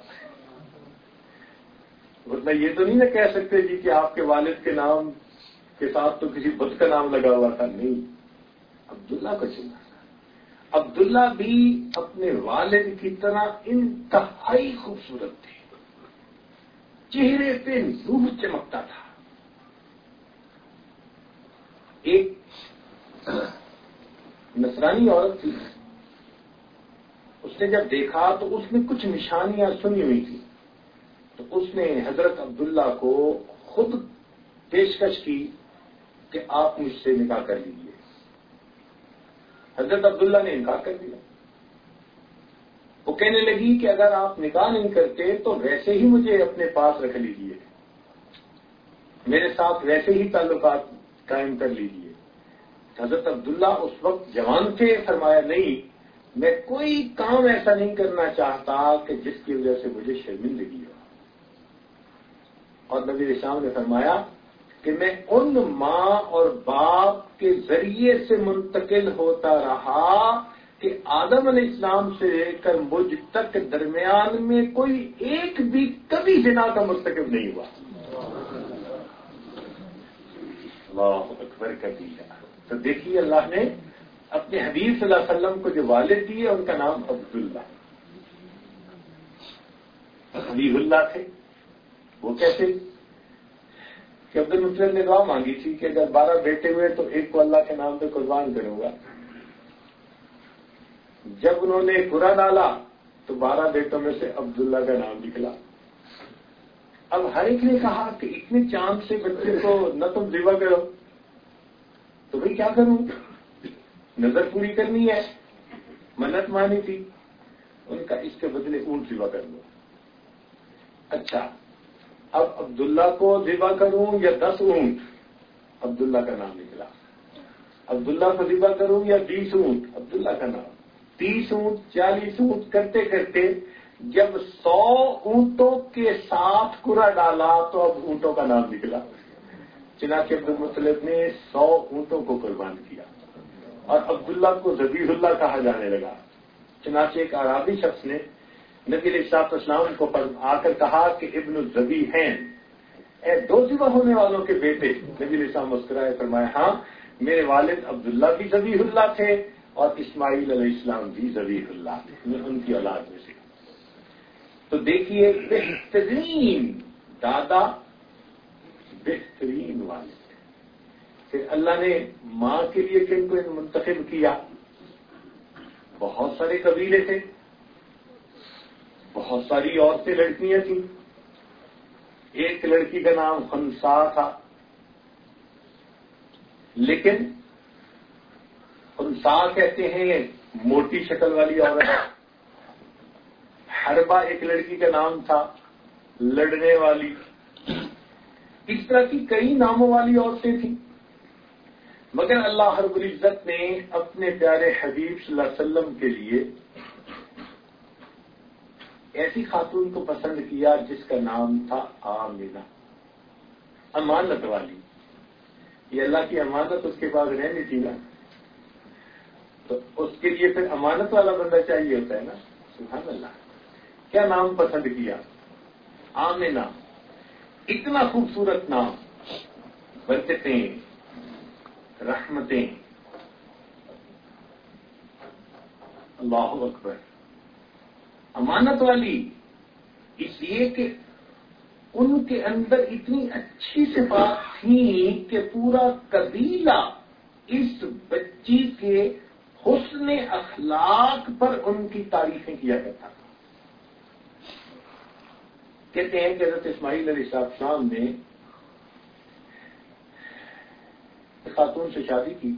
ورنہ یہ تو نہیں نہ کہہ سکتے جی کہ آپ کے والد کے نام کے ساتھ تو کسی بت کا نام لگا ہوا تھا، نہیں، عبداللہ کو چنا۔ عبداللہ بھی اپنے والد کی طرح انتہائی خوبصورت تھے، چہرے پہ نور چمکتا تھا۔ ایک نصرانی عورت تھی. اس نے جب دیکھا تو اس نے کچھ نشانیاں سنی ہوئی تھی، تو اس نے حضرت عبداللہ کو خود پیشکش کی کہ آپ مجھ سے نکاح کر لیجیے. حضرت عبداللہ نے انکار کر دیا. وہ کہنے لگی کہ اگر آپ نکاح نہیں کرتے تو ویسے ہی مجھے اپنے پاس رکھ لیجیے، میرے ساتھ ویسے ہی تعلقات قائم کر لیجیے. حضرت عبداللہ اس وقت جوان تھے. فرمایا نہیں، میں کوئی کام ایسا نہیں کرنا چاہتا کہ جس کی وجہ سے مجھے شرمندگی ہو. اور نبی اسلام نے فرمایا کہ میں ان ماں اور باپ کے ذریعے سے منتقل ہوتا رہا کہ آدم علیہ السلام سے لے کر مجھ تک درمیان میں کوئی ایک بھی کبھی زنا کا مرتکب نہیں ہوا. اللہ اکبر کر دیا. تو دیکھیے اللہ نے اپنے حبیب صلی اللہ علیہ وسلم کو جو والد دیے ان کا نام عبداللہ. حبیب اللہ تھے. وہ کیسے کہ عبد المطلب نے دعا مانگی تھی کہ اگر بارہ بیٹے ہوئے تو ایک کو اللہ کے نام پہ قربان کروں گا. جب انہوں نے قرآن ڈالا تو بارہ بیٹوں میں سے عبداللہ کا نام نکلا. اب ہر ایک نے کہا کہ اتنے چاند سے بچے کو نہ تم ذبح کرو، تو بھائی کیا کروں، نظر پوری کرنی ہے، منت مانی تھی. ان کا اس کے بدلے اونٹ ذبح کر دو. اچھا اب عبداللہ کو ذبح کروں یا دس اونٹ؟ عبداللہ کا نام نکلا. عبداللہ کو ذبح کروں یا بیس اونٹ؟ عبداللہ کا نام. تیس اونٹ، چالیس اونٹ کرتے کرتے جب سو اونٹوں کے ساتھ کرا ڈالا تو اب اونٹوں کا نام نکلا. چنانچہ عبد المطلب نے سو اونٹوں کو قربان کیا اور عبداللہ کو ذبیح اللہ کہا جانے لگا. چنانچہ ایک اعرابی شخص نے نبی علیہ الصلوۃ والسلام کو آ کر کہا کہ ابن الذبیحین، اے دو ذبح ہونے والوں کے بیٹے. نبی علیہ السلام مسکرائے، فرمایا ہاں میرے والد عبداللہ بھی ذبیح اللہ تھے اور اسماعیل علیہ السلام بھی ذبیح اللہ تھے، میں ان کی اولاد میں سے. تو دیکھیے بہترین دادا، بہترین والد. پھر اللہ نے ماں کے لیے کن کو منتخب کیا؟ بہت سارے قبیلے تھے، بہت ساری عورتیں لڑکیاں تھیں. ایک لڑکی کا نام خنسا تھا، لیکن خنسا کہتے ہیں موٹی شکل والی عورت. حربہ ایک لڑکی کا نام تھا، لڑنے والی. اس طرح کی کئی ناموں والی عورتیں تھیں. مگر اللہ رب العزت نے اپنے پیارے حبیب صلی اللہ علیہ وسلم کے لیے ایسی خاتون کو پسند کیا جس کا نام تھا آمنہ، امانت والی. یہ اللہ کی امانت اس کے پاس رہنی تھی نا، تو اس کے لیے پھر امانت والا بندہ چاہیے ہوتا ہے نا. سبحان اللہ. کیا نام پسند کیا؟ آمنہ. اتنا خوبصورت نام، برکتیں، رحمتیں. اللہ اکبر. امانت والی اس لیے کہ ان کے اندر اتنی اچھی صفات تھیں کہ پورا قبیلہ اس بچی کے حسن اخلاق پر ان کی تعریفیں کیا کرتا تھا. کہتے ہیں کہ حضرت اسماعیل علیہ السلام نے خاتون سے شادی کی.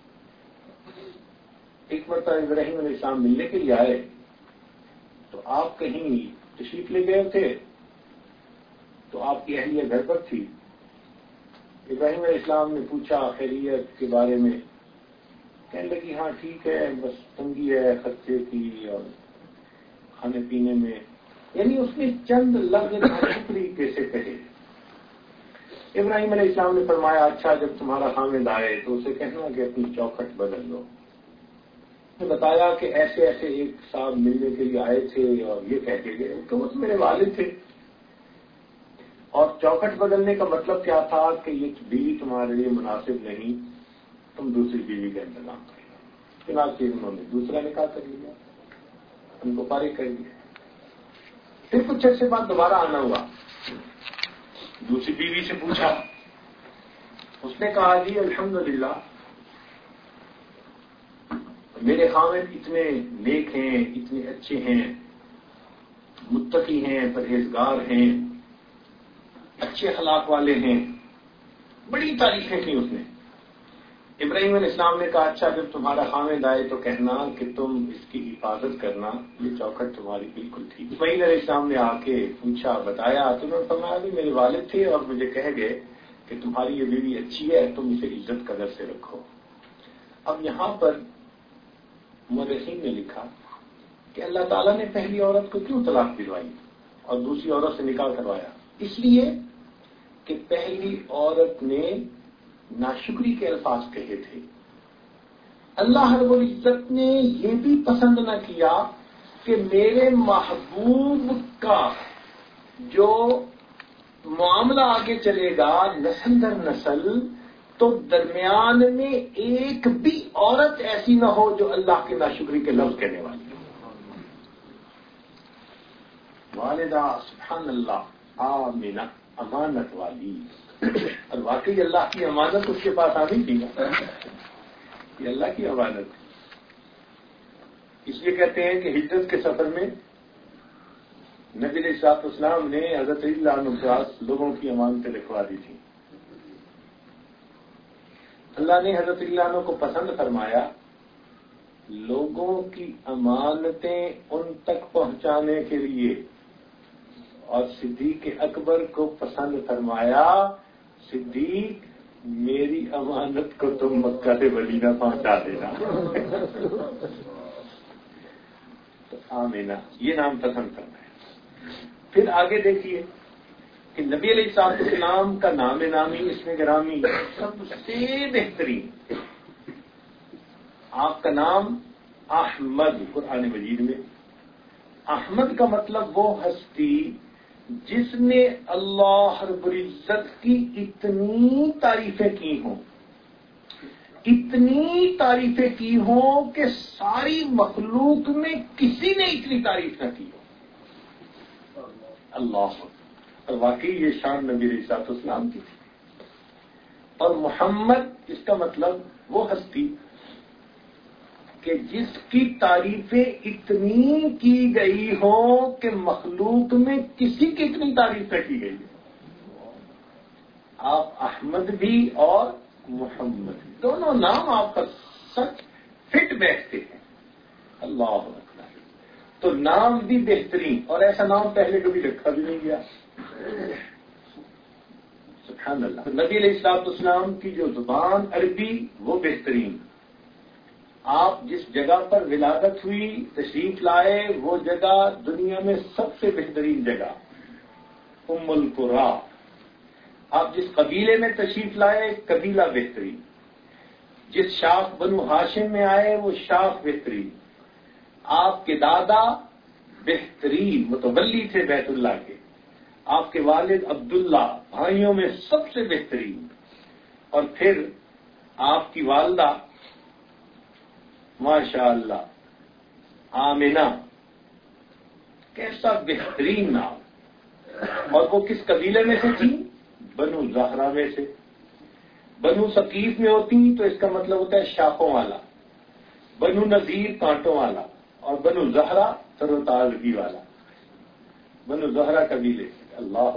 ایک مرتبہ ابراہیم علیہ السلام ملنے کے لیے آئے تو آپ کہیں تشریف لے گئے تھے، تو آپ کی اہلیہ گھر پر تھی. ابراہیم علیہ السلام نے پوچھا خیریت کے بارے میں. کہنے لگی ہاں ٹھیک ہے، بس تنگی ہے خرچے کی اور کھانے پینے میں. یعنی اس نے چند لفظ اچھی طریقے سے کہے. ابراہیم علیہ السلام نے فرمایا اچھا جب تمہارا خامد آئے تو اسے کہنا کہ اپنی چوکھٹ بدل لو. نے بتایا کہ ایسے ایسے ایک صاحب ملنے کے لیے آئے تھے اور یہ کہہ کے گئے کہ وہ تو میرے والد تھے. اور چوکھٹ بدلنے کا مطلب کیا تھا کہ یہ بیوی تمہارے لیے مناسب نہیں، تم دوسری بیوی کا انتظام کرو. چنانچہ انہوں نے دوسرا نکاح کر لیا، ان کو فارغ کر دیا. پھر کچھ عرصے بعد دوبارہ آنا ہوا. دوسری بیوی سے پوچھا، اس نے کہا جی الحمدللہ میرے خاوند اتنے نیک ہیں، اتنے اچھے ہیں، متقی ہیں، پرہیزگار ہیں، اچھے اخلاق والے ہیں، بڑی تعریفیں کی اس نے۔ ابراہیم علیہ السلام نے کہا اچھا جب تمہارا خاوند آئے تو کہنا کہ تم اس کی حفاظت کرنا، یہ چوکھٹ تمہاری بالکل ٹھیک۔ اسماعیل علیہ السلام نے آ کے پوچھا، بتایا، تو انہوں نے فرمایا بھی میرے والد تھے اور مجھے کہہ گئے کہ تمہاری یہ بیوی اچھی ہے، تم اسے عزت قدر سے رکھو۔ اب یہاں پر مورخین نے لکھا کہ اللہ تعالیٰ نے پہلی عورت کو کیوں طلاق دلوائی اور دوسری عورت سے نکاح کروایا؟ اس لیے کہ پہلی عورت نے ناشکری کے الفاظ کہے تھے۔ اللہ رب العزت نے یہ بھی پسند نہ کیا کہ میرے محبوب کا جو معاملہ آگے چلے گا نسل در نسل، تو درمیان میں ایک بھی عورت ایسی نہ ہو جو اللہ کے ناشکری کے لفظ کہنے والی ہو۔ والدہ سبحان اللہ آمینہ، امانت والی، اور واقعی اللہ کی امانت اس کے پاس آنی تھی نا، یہ اللہ کی امانت۔ اس لیے کہتے ہیں کہ ہجرت کے سفر میں نبی علیہ الصلوۃ والسلام نے حضرت علی رضی اللہ عنہ کے پاس لوگوں کی امانتیں لکھوا دی تھیں۔ اللہ نے حضرت علی عنہ کو پسند فرمایا، لوگوں کی امانتیں ان تک پہنچانے کے لیے، اور صدیق اکبر کو پسند فرمایا، صدیق میری امانت کو تم مکہ سے مدینہ پہنچا دینا۔ تو آمینہ یہ نام پسند کرنا ہے۔ پھر آگے دیکھیے کہ نبی علیہ الصلوۃ والسلام کا نام نامی، اسم گرامی سب سے بہترین، آپ کا نام احمد، قرآن مجید میں احمد کا مطلب وہ ہستی جس نے اللہ رب العزت کی اتنی تعریفیں کی ہوں، اتنی تعریفیں کی ہوں کہ ساری مخلوق میں کسی نے اتنی تعریف نہ کی ہو۔ اللہ، اور واقعی یہ شان نبی علیہ الصلوۃ والسلام کی تھی۔ اور محمد اس کا مطلب وہ ہستی کہ جس کی تعریفیں اتنی کی گئی ہوں کہ مخلوق میں کسی کی اتنی تعریفیں کی گئی ہیں۔ آپ احمد بھی اور محمد بھی، دونوں نام آپ کا سچ فٹ بیٹھتے ہیں۔ اللہ اکبر، تو نام بھی بہترین، اور ایسا نام پہلے کبھی رکھا بھی نہیں گیا۔ سبحان اللہ۔ نبی علیہ الصلوۃ والسلام کی جو زبان عربی وہ بہترین، آپ جس جگہ پر ولادت ہوئی تشریف لائے وہ جگہ دنیا میں سب سے بہترین جگہ، ام القری۔ آپ جس قبیلے میں تشریف لائے قبیلہ بہترین، جس شاخ بنو ہاشم میں آئے وہ شاخ بہترین، آپ کے دادا بہترین متولی تھے بیت اللہ کے، آپ کے والد عبداللہ بھائیوں میں سب سے بہترین، اور پھر آپ کی والدہ ماشاء اللہ آمینہ، کیسا بہترین نام۔ اور وہ کس قبیلے میں سے تھی؟ بنو زہرہ میں سے۔ بنو ثقیف میں ہوتی تو اس کا مطلب ہوتا ہے شاخوں والا، بنو نذیر کانٹوں والا، اور بنو زہرہ تر و تازگی والا، بنو زہرہ قبیلے سے۔ اللہ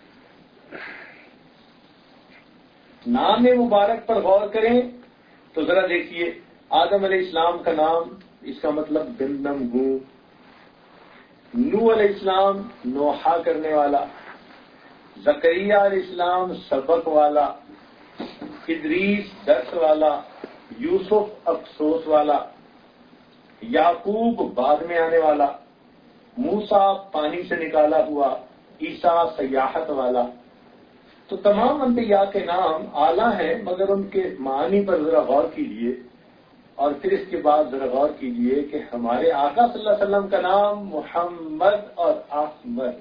نام مبارک پر غور کریں تو ذرا دیکھیے، آدم علیہ السلام کا نام اس کا مطلب گندم گو، نوح علیہ السلام نوحہ کرنے والا، زکریہ علیہ السلام سبق والا، ادریس درس والا، یوسف افسوس والا، یعقوب بعد میں آنے والا، موسیٰ پانی سے نکالا ہوا، عیسیٰ سیاحت والا۔ تو تمام انبیاء کے نام اعلیٰ ہیں، مگر ان کے معنی پر ذرا غور کیجیے، اور پھر اس کے بعد ذرا غور کیجیے کہ ہمارے آقا صلی اللہ علیہ وسلم کا نام محمد اور احمد،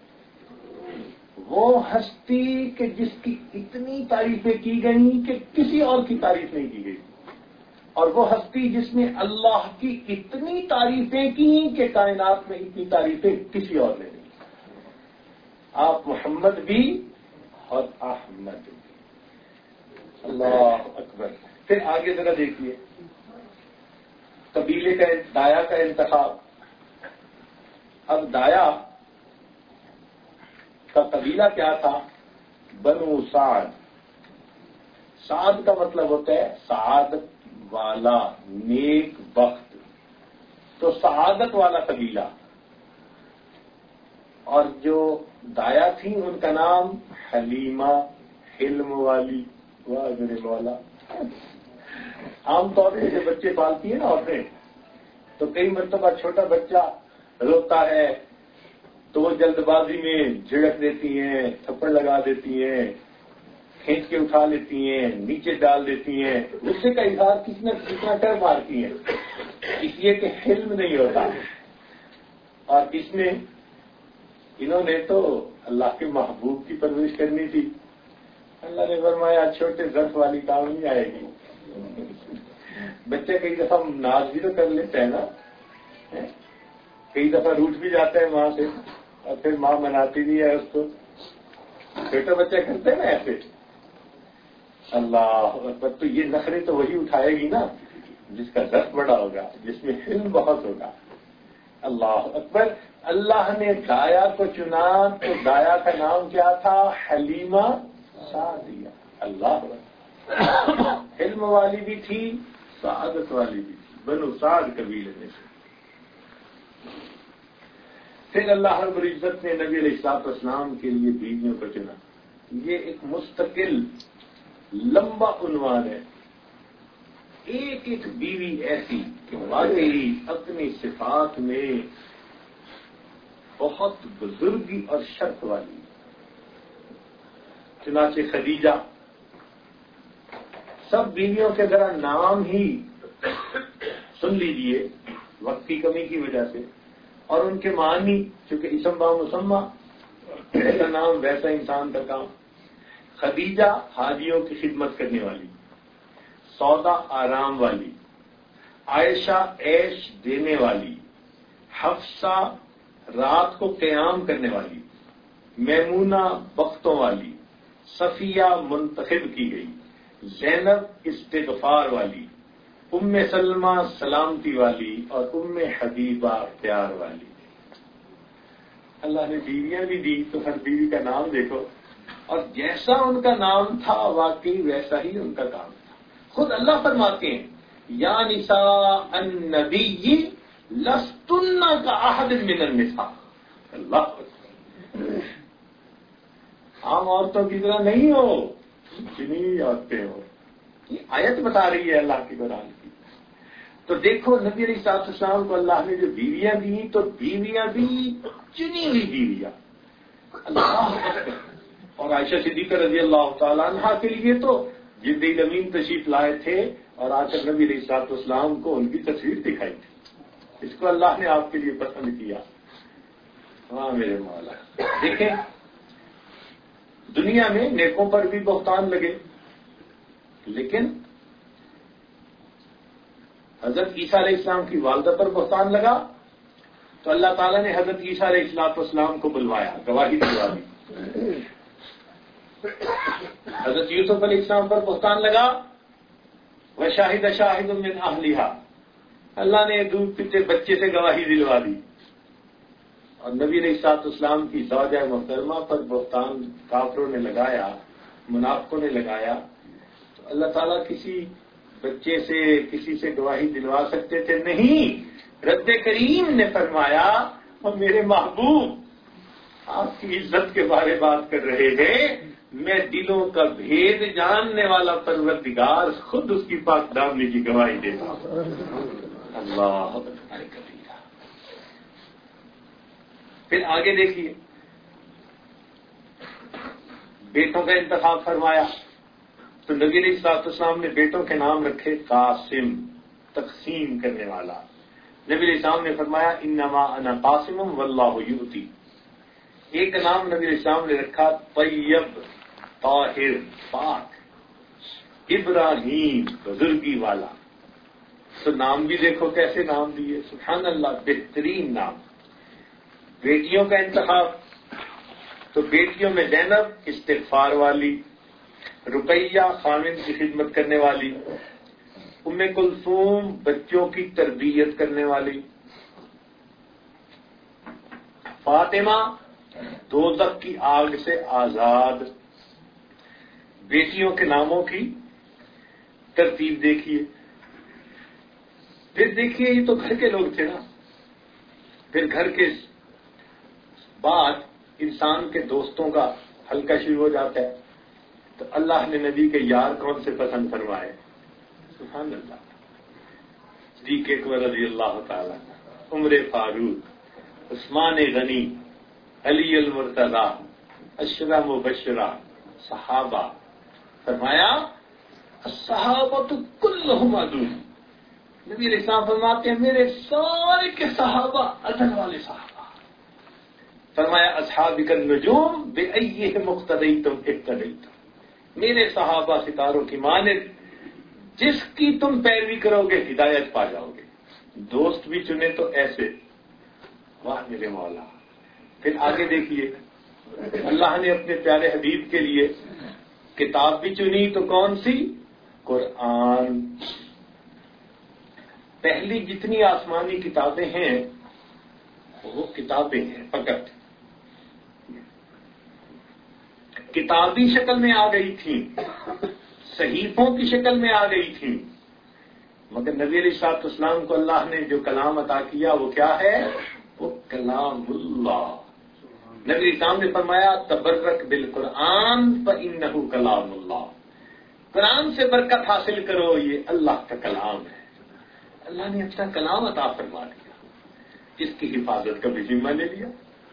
وہ ہستی کہ جس کی اتنی تعریفیں کی گئیں کہ کسی اور کی تعریف نہیں کی گئی، اور وہ ہستی جس نے اللہ کی اتنی تعریفیں کی کہ کائنات میں اتنی تعریفیں کسی اور نے نہیں۔ آپ محمد بھی اور احمد بھی۔ اللہ اکبر۔ پھر آگے ذرا دیکھیے، قبیلے کا دایا کا انتخاب. اب دایا کا قبیلہ کیا تھا؟ بنو سعد. سعد کا مطلب ہوتا ہے سعادت والا، نیک بخت. تو سعادت والا قبیلہ. اور جو دایا تھی ان کا نام حلیمہ، حلم والی. واہ میرے مولا. عام طور پہ جو بچے پالتی ہیں نا عورتیں، تو کئی مرتبہ چھوٹا بچہ روتا ہے تو وہ جلد بازی میں جھڑک دیتی ہیں، تھپڑ لگا دیتی ہیں، کھینچ کے اٹھا لیتی ہیں، نیچے ڈال دیتی ہیں. غصے کا اظہار کسی نہ کتنا کر مارتی ہیں، اس لیے کہ حلم نہیں ہوتا. اور اس میں انہوں نے تو اللہ کے محبوب کی پرورش کرنی تھی. اللہ نے فرمایا چھوٹے ظرف والی کام نہیں آئے گی. بچے کئی دفعہ ناز بھی تو کر لیتے ہیں نا، کئی دفعہ روٹ بھی جاتا ہے ماں سے اور پھر ماں مناتی بھی ہے اس کو. چھوٹے بچے کرتے ہیں نا ایسے. اللہ اکبر. تو یہ نخرے تو وہی اٹھائے گی نا جس کا ظرف بڑا ہوگا، جس میں علم بہت ہوگا. اللہ اکبر. اللہ نے دایا کو چنا تو دایا کا نام کیا تھا؟ حلیمہ سعدیہ. اللہ علم والی بھی تھی، سعادت والی بھی تھی. بنو سعد قبیلے میں سے. پھر اللہ رب العزت نے نبی علیہ الصلوۃ والسلام کے لیے بیویوں کو چنا. یہ ایک مستقل لمبا عنوان ہے. ایک ایک بیوی ایسی کہ واقعی اپنی صفات میں بہت بزرگی اور شرف والی. چنانچہ خدیجہ. سب بیویوں کے ذرا نام ہی سن لیجئے وقت کی کمی کی وجہ سے، اور ان کے معنی، چونکہ اسم با مسمہ، ایسا نام ویسا انسان کا کام. خدیجہ حاجیوں کی خدمت کرنے والی، سودا آرام والی، عائشہ عیش دینے والی، حفصہ رات کو قیام کرنے والی، میمونہ بختوں والی، صفیہ منتخب کی گئی، زینب استغفار والی، ام سلمہ سلامتی والی، اور ام حبیبہ پیار والی. اللہ نے بیویاں بھی دی تو ہر بیوی کا نام دیکھو، اور جیسا ان کا نام تھا واقعی ویسا ہی ان کا کام تھا. خود اللہ فرماتے ہیں یا نساء النبی لستن کاحد من النساء. اللہ عام عورتوں کی طرح نہیں ہو، جتنی عورتیں ہو. یہ آیت بتا رہی ہے اللہ کی قرآن کی. تو دیکھو نبی علیہ الصلوۃ والسلام کو اللہ نے جو بیویاں دی تو بیویاں بھی چنی ہوئی بیویاں. اللہ. اور عائشہ صدیقہ رضی اللہ تعالیٰ عنہا کے لیے تو جبرائیل امین تشریف لائے تھے اور آ کر نبی علیہ الصلوۃ والسلام کو ان کی تصویر دکھائی تھی. اس کو اللہ نے آپ کے لیے پسند کیا. ہاں میرے مولا. دیکھیں دنیا میں نیکوں پر بھی بہتان لگے، لیکن حضرت عیسیٰ علیہ السلام کی والدہ پر بہتان لگا تو اللہ تعالیٰ نے حضرت عیسیٰ علیہ الصلوۃ والسلام کو بلوایا، گواہی دلوا دی. حضرت یوسف علیہ السلام پر بہتان لگا، وشاہد شاہد من اہلہا، اللہ نے دودھ پیتے بچے سے گواہی دلوا دی. اور نبی علیہ الصلوۃ والسلام کی زوجہ محترمہ پر بہتان کافروں نے لگایا، منافقوں نے لگایا، تو اللہ تعالیٰ کسی بچے سے کسی سے گواہی دلوا سکتے تھے؟ نہیں. رب کریم نے فرمایا اور میرے محبوب آپ کی عزت کے بارے بات کر رہے ہیں، میں دلوں کا بھید جاننے والا پروردگار خود اس کی پاک دامنی کی گواہی دیتا ہوں. اللہ اکبر. پھر آگے دیکھیے بیٹوں کا انتخاب فرمایا تو نبی علیہ الصلوۃ والسلام نے بیٹوں کے نام رکھے قاسم، تقسیم کرنے والا. نبی علیہ السلام نے فرمایا انما انا قاسم واللہ یؤتی. ایک نام نبی علیہ السلام نے رکھا طیب، طاہر، پاک. ابراہیم، بزرگی والا. تو نام بھی دیکھو کیسے نام دیے، سبحان اللہ، بہترین نام. بیٹیوں کا انتخاب تو بیٹیوں میں زینب استغفار والی، رقیہ خامن کی خدمت کرنے والی، ام کلثوم بچوں کی تربیت کرنے والی، فاطمہ دوزخ کی آگ سے آزاد، بیٹیوں کے ناموں کی ترتیب دیکھیے. پھر دیکھیے یہ تو گھر کے لوگ تھے نا، پھر گھر کے بعد انسان کے دوستوں کا حلقہ شروع ہو جاتا ہے. تو اللہ نے نبی کے یار کون سے پسند فرمائے؟ سبحان اللہ. صدیق اکبر رضی اللہ تعالی، عمر فاروق، عثمان غنی، علی المرتضی، عشرہ مبشرہ، صحابہ. فرمایا الصحابۃ کلھم عدو. نبی علیہ السلام فرماتے ہیں میرے سارے کے صحابہ عدل والے صحابہ. فرمایا اصحابک النجوم بأیہم اقتدیتم اہتدیتم. میرے صحابہ ستاروں کی مانند، جس کی تم پیروی کرو گے ہدایت پا جاؤ گے. دوست بھی چنے تو ایسے، واہ میرے مولا. پھر آگے دیکھیے، اللہ نے اپنے پیارے حبیب کے لیے کتاب بھی چنی تو کون سی؟ قرآن. پہلی جتنی آسمانی کتابیں ہیں وہ کتابیں ہیں فقط، کتابی شکل میں آ گئی تھیں، صحیفوں کی شکل میں آ گئی تھیں، مگر نبی علیہ الصلوۃ والسلام کو اللہ نے جو کلام عطا کیا وہ کیا ہے؟ وہ کلام اللہ. نبی اسلام نے فرمایا تبرک بالقرآن فإنہ کلام اللہ. قرآن سے برکت حاصل کرو، یہ اللہ کا کلام ہے. اللہ نے اپنا کلام عطا فرما دیا، جس کی حفاظت کا بھی ذمہ لے لیا.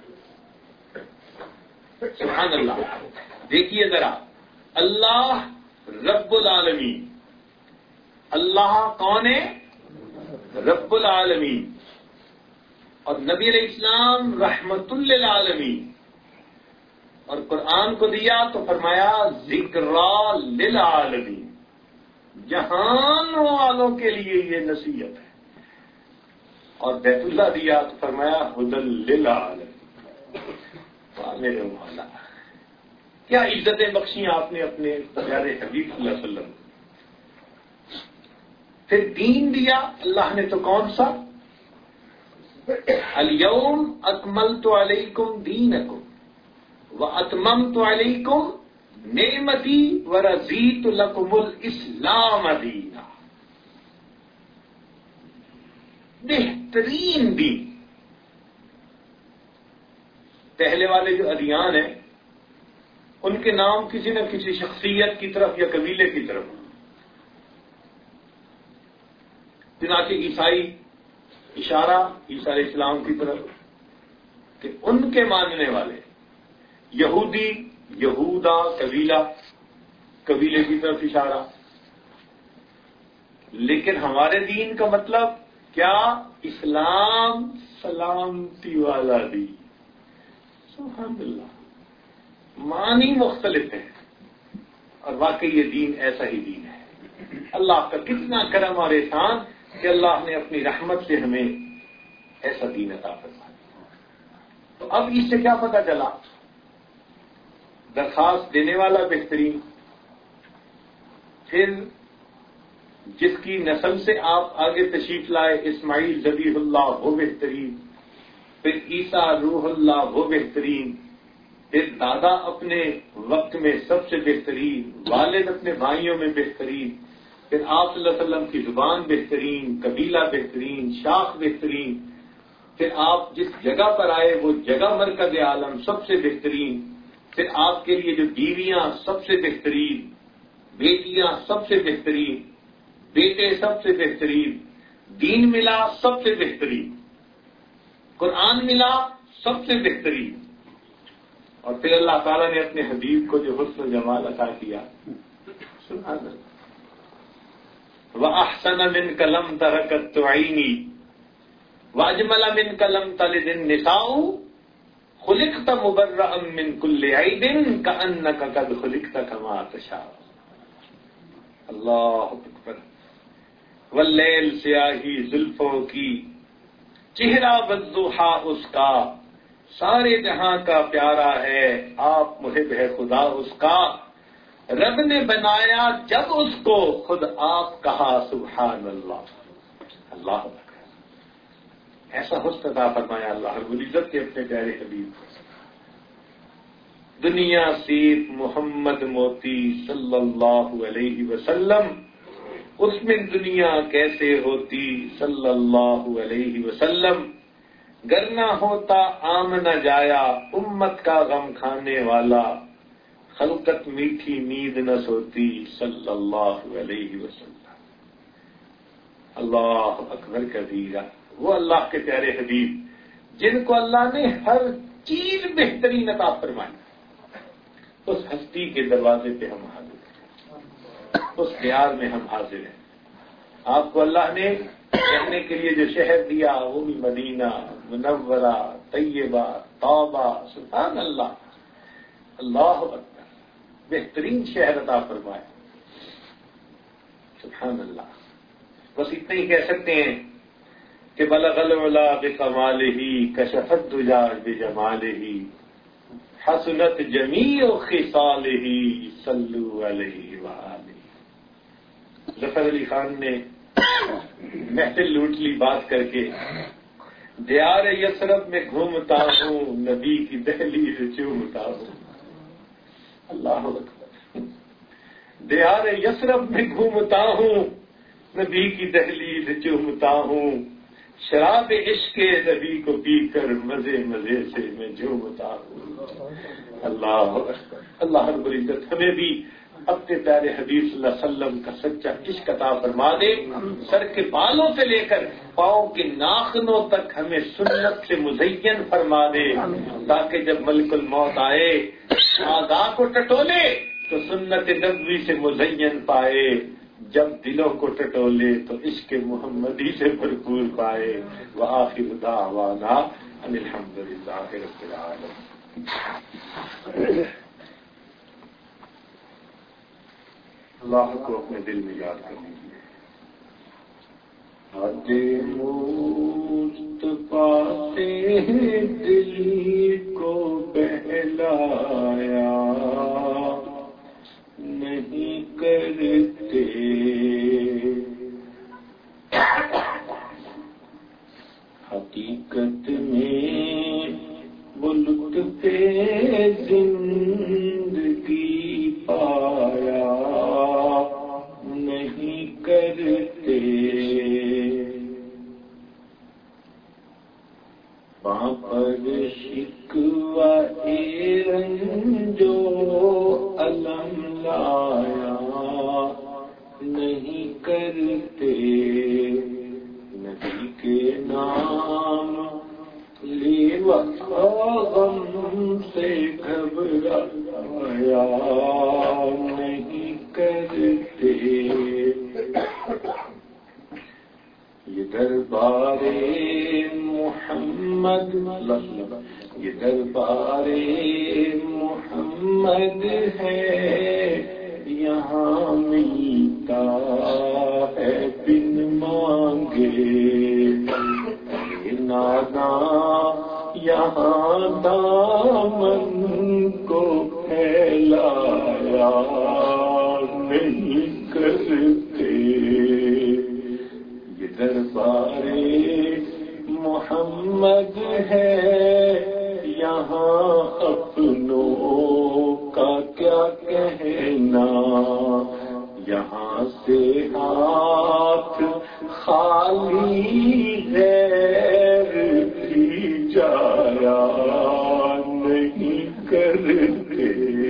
سبحان اللہ. دیکھیے ذرا، اللہ رب العالمین. اللہ کون ہے؟ رب العالمین. اور نبی علیہ السلام رحمت للعالمین. اور قرآن کو دیا تو فرمایا ذکرا للعالمین، جہان والوں کے لیے یہ نصیحت ہے. اور بیت اللہ دیا تو فرمایا ہدی للعالمین. میرے مولا کیا عزتیں بخشی آپ نے اپنے پیارے حبیب صلی اللہ علیہ وسلم. پھر دین دیا اللہ نے تو کون سا؟ الیوم اکملت علیکم دینکم واتممت علیکم نعمتی ورضیت لکم الاسلام دینا. بہترین دین. پہلے والے جو ادیان ہیں ان کے نام کسی نہ کسی شخصیت کی طرف یا قبیلے کی طرف. چنانچہ عیسائی اشارہ عیسیٰ علیہ السلام کی طرف کہ ان کے ماننے والے، یہودی یہودا قبیلہ قبیلے کی طرف اشارہ. لیکن ہمارے دین کا مطلب کیا؟ اسلام سلامتی والا دین. سبحان اللہ. معنی مختلف ہیں اور واقعی یہ دین ایسا ہی دین ہے. اللہ کا کتنا کرم اور احسان کہ اللہ نے اپنی رحمت سے ہمیں ایسا دین عطا فرمایا. تو اب اس سے کیا پتہ چلا؟ درخواست دینے والا بہترین، پھر جس کی نسل سے آپ آگے تشریف لائے اسماعیل ذبیح اللہ وہ بہترین، پھر عیسیٰ روح اللہ وہ بہترین، پھر دادا اپنے وقت میں سب سے بہترین، والد اپنے بھائیوں میں بہترین، پھر آپ صلی اللہ علیہ وسلم کی زبان بہترین، قبیلہ بہترین، شاخ بہترین، پھر آپ جس جگہ پر آئے وہ جگہ مرکز عالم سب سے بہترین، پھر آپ کے لیے جو بیویاں سب سے بہترین، بیٹیاں سب سے بہترین، بیٹے سب سے بہترین، دین ملا سب سے بہترین، قرآن ملا سب سے بہترین. اور پھر اللہ تعالیٰ نے اپنے حبیب کو جو حسن و جمال عطا کیا. سبحان اللہ. وَأَحْسَنَ مِنْكَ لَمْ تَرَ قَطُّ عَيْنِي وَأَجْمَلَ مِنْكَ لَمْ تَلِدِ النِّسَاءُ خُلِقْتَ مُبَرَّأً مِنْ كُلِّ عَيْبٍ كَأَنَّكَ قَدْ خُلِقْتَ كَمَا تَشَاءُ. اللہ اکبر. واللیل سیاہی زلفوں کی، چہرہ والضحیٰ اس کا، سارے جہاں کا پیارا ہے، آپ محب ہے خدا اس کا. رب نے بنایا جب اس کو خود آپ کہا سبحان اللہ، اللہ اکبر۔ ایسا حسن عطا فرمایا اللہ رب العزت کے اپنے پیارے حبیب کو۔ دنیا سیت محمد موتی صلی اللہ علیہ وسلم، اس میں دنیا کیسے ہوتی صلی اللہ علیہ وسلم، گر نہ ہوتا عام نہ جایا امت کا غم کھانے والا، خلقت میٹھی نیند نہ سوتی صلی اللہ علیہ وسلم۔ اللہ اکبر کبیرہ۔ وہ اللہ کے پیارے حبیب جن کو اللہ نے ہر چیز بہترین عطا فرمائی، اس ہستی کے دروازے پہ ہم حاضر ہیں، اس پیار میں ہم حاضر ہیں۔ آپ کو اللہ نے رہنے کے لیے جو شہر دیا وہ بھی مدینہ منورہ طیبہ توبہ، سبحان اللہ، اللہ اکبر، بہترین شہر عطا فرمائے، سبحان اللہ۔ بس اتنا ہی کہہ سکتے ہیں کہ بلغ العلا بکمالہ کشف الدجی بجمالہ، حسنت جمیع خصالہ صلوا علیہ وآلہ۔ ظفر علی خان نے محفل لوٹ لی بات کر کے، دیار یثرب میں گھومتا ہوں نبی کی دہلیز چومتا ہوں، اللہ اکبر، دیار یثرب میں گھومتا ہوں نبی کی دہلیز چومتا ہوں، شراب عشق نبی کو پی کر مزے مزے سے میں جھومتا ہوں، اللہ اللہ رب العزت ہمیں بھی اپنے پیارے حبیب صلی اللہ علیہ وسلم کا سچا عشق عطا فرما دے، سر کے بالوں سے لے کر پاؤں کے ناخنوں تک ہمیں سنت سے مزین فرما دے، تاکہ جب ملک الموت آئے اعضاء کو ٹٹولے تو سنت نبوی سے مزین پائے، جب دلوں کو ٹٹولے تو عشق محمدی سے بھرپور پائے۔ وآخر دعوانا ان الحمد للہ رب العالمین۔ اللہ کو اپنے دل میں یاد کر لیجیے۔ آدے مصطفیٰ سے دل کو بہلایا نہیں کرتے، حقیقت میں وہ لطف زندگی پایا نہیں کرتے، وہاں پر شکوہ رنجو علم لایا نہیں کرتے، نبی کے نام لی غم سے گھبرایا نہیں کرتے، یہ دربار محمد یہ دربار محمد ہے، یہاں ملتا ہے بن مانگے، یہ ناداں یہاں دامن کو پھیلایا نہیں کرتے، یہ دربار محمد ہے، یہاں اپنوں کا کیا کہنا، یہاں سے ہاتھ خالی غیر بھی جایا نہیں کرتے،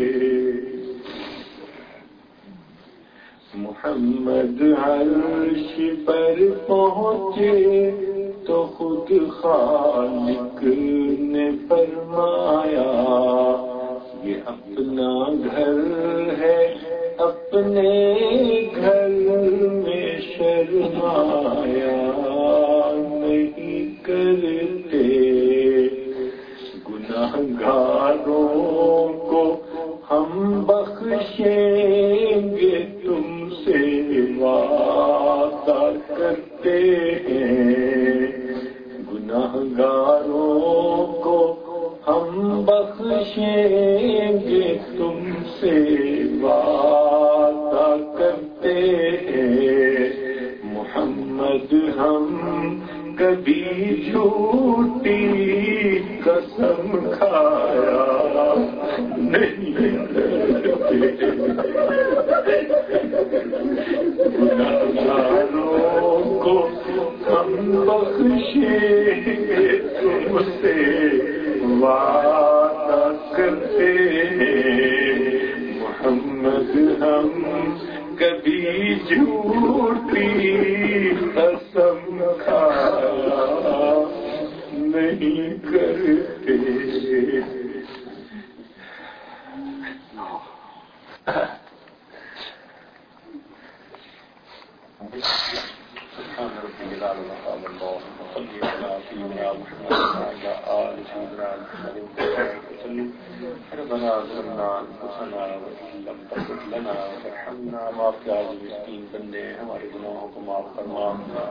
محمد عرش پر پہنچے تو خود خالق نے فرمایا، یہ اپنا گھر ہے اپنے گھر میں شرمایا نہیں کرتے، گناہ گاروں کو ہم بخشیں گے تم سے وعدہ کرتے ہیں، گناہ گاروں کو ہم بخشیں گے تم سے وعدہ محمد ہم کبھی جھوٹی قسم کھایا نہیں کرتے، گناہگاروں کو ہم بخشے تم سے وعدہ کرتے ہیں، محمد ہم کبھی جھوٹی قسم کھایا نہیں کرتے۔ ربنا ظلمنا انفسنا وان لم تغفر لنا وترحمنا، معاف کیا مسکین بندے ہمارے گناہوں کو معاف فرما،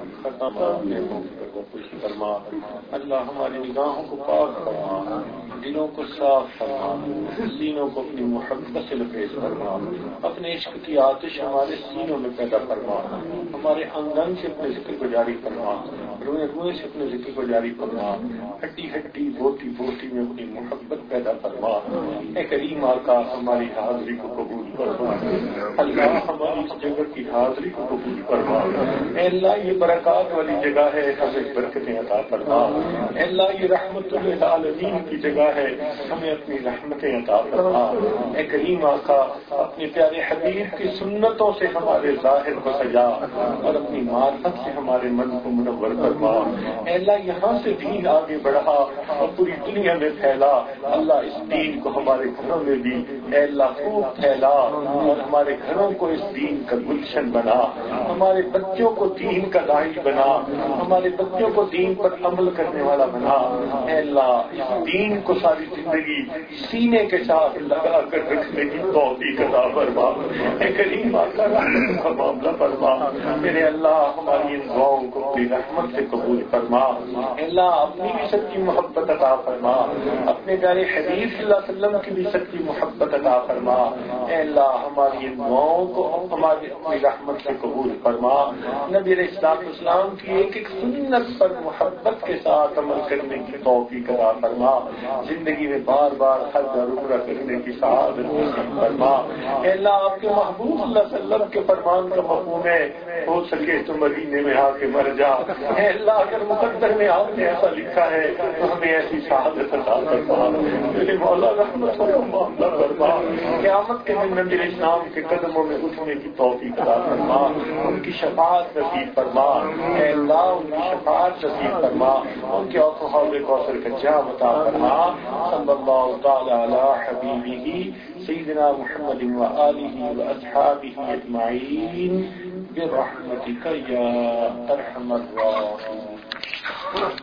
خطا نیکوں کو خوش فرما، اللہ ہماری نگاہوں کو پاک فرما، دلوں کو صاف فرما، سینوں کو اپنی محبت سے لپیٹ فرما، اپنے عشق کی آتش ہمارے سینوں میں پیدا فرما، ہمارے انگن سے اپنے ذکر کو جاری فرما، روئے روئے سے اپنے ذکر کو جاری فرما، ہڈی ہڈی بوٹی بوٹی میں اپنی محبت پیدا فرما، اے کریم آقا ہماری حاضری کو قبول فرما، اللہ ہماری اس جگہ کی حاضری کو قبول فرما، اے اللہ یہ برکات والی جگہ ہے، ہمیں برکتیں عطا فرما، اے اللہ یہ رحمت للعالمین کی جگہ ہے، ہمیں اپنی رحمتیں عطا فرما، اے کریم آقا اپنے پیارے حبیب کی سنتوں سے ہمارے ظاہر کو سجا اور اپنی معرفت سے ہمارے من کو منور فرما، اے اللہ یہاں سے دین آگے بڑھا اور پوری دنیا میں پھیلا، اللہ اس دین کو ہمارے گھروں میں بھی اے اللہ خوب پھیلا اور ہمارے گھروں کو اس دین کا گلشن بنا، ہمارے بچوں کو دین کا داعی بنا، ہمارے بچوں کو دین پر عمل کرنے والا بنا، اے اللہ اس دین کو ساری زندگی سینے کے ساتھ لگا کر رکھنے کی توفیق عطا فرما، اے کریم آقا رحمت کا معاملہ فرما، میرے اللہ ہماری ان دعاؤں کو اپنی رحمت سے قبول فرما، اے اللہ اپنی بھی سچی محبت عطا فرما، اپنے پیارے حبیب صلی اللہ علیہ وسلم کی بھی سچی محبت عطا فرما، اے اللہ ہماری ان دعاؤں کو ہماری اپنی رحمت سے قبول فرما، نبی علیہ الصلوۃ والسلام کی ایک ایک سنت پر محبت کے ساتھ عمل کرنے کی توفیق عطا فرما، زندگی میں بار بار حج اور عمرہ کرنے کی سعادت نصیب فرما، اے اللہ آپ کے محبوب صلی اللہ علیہ وسلم کے فرمان کا مفہوم ہے ہو سکے تو مدینے میں آ کے مر جا، اے اللہ اگر مقدر میں آپ نے ایسا لکھا ہے تو ہمیں ایسی شہادت عطا فرما، میرے مولا رحمت کا معاملہ فرما، قیامت کے دن نبی اسلام کے قدموں میں اٹھنے کی توفیق عطا فرما، ان کی شفاعت نصیب فرما، اے اللہ ان کی شفاعت نصیب فرما، ان کے آنکھوں حوض کوثر کا جام عطا فرما، صلی اللہ تعالی علی حبیبہ سیدنا محمد وآلہ واصحابہ اجمعین برحمتک یا ارحم الراحمین۔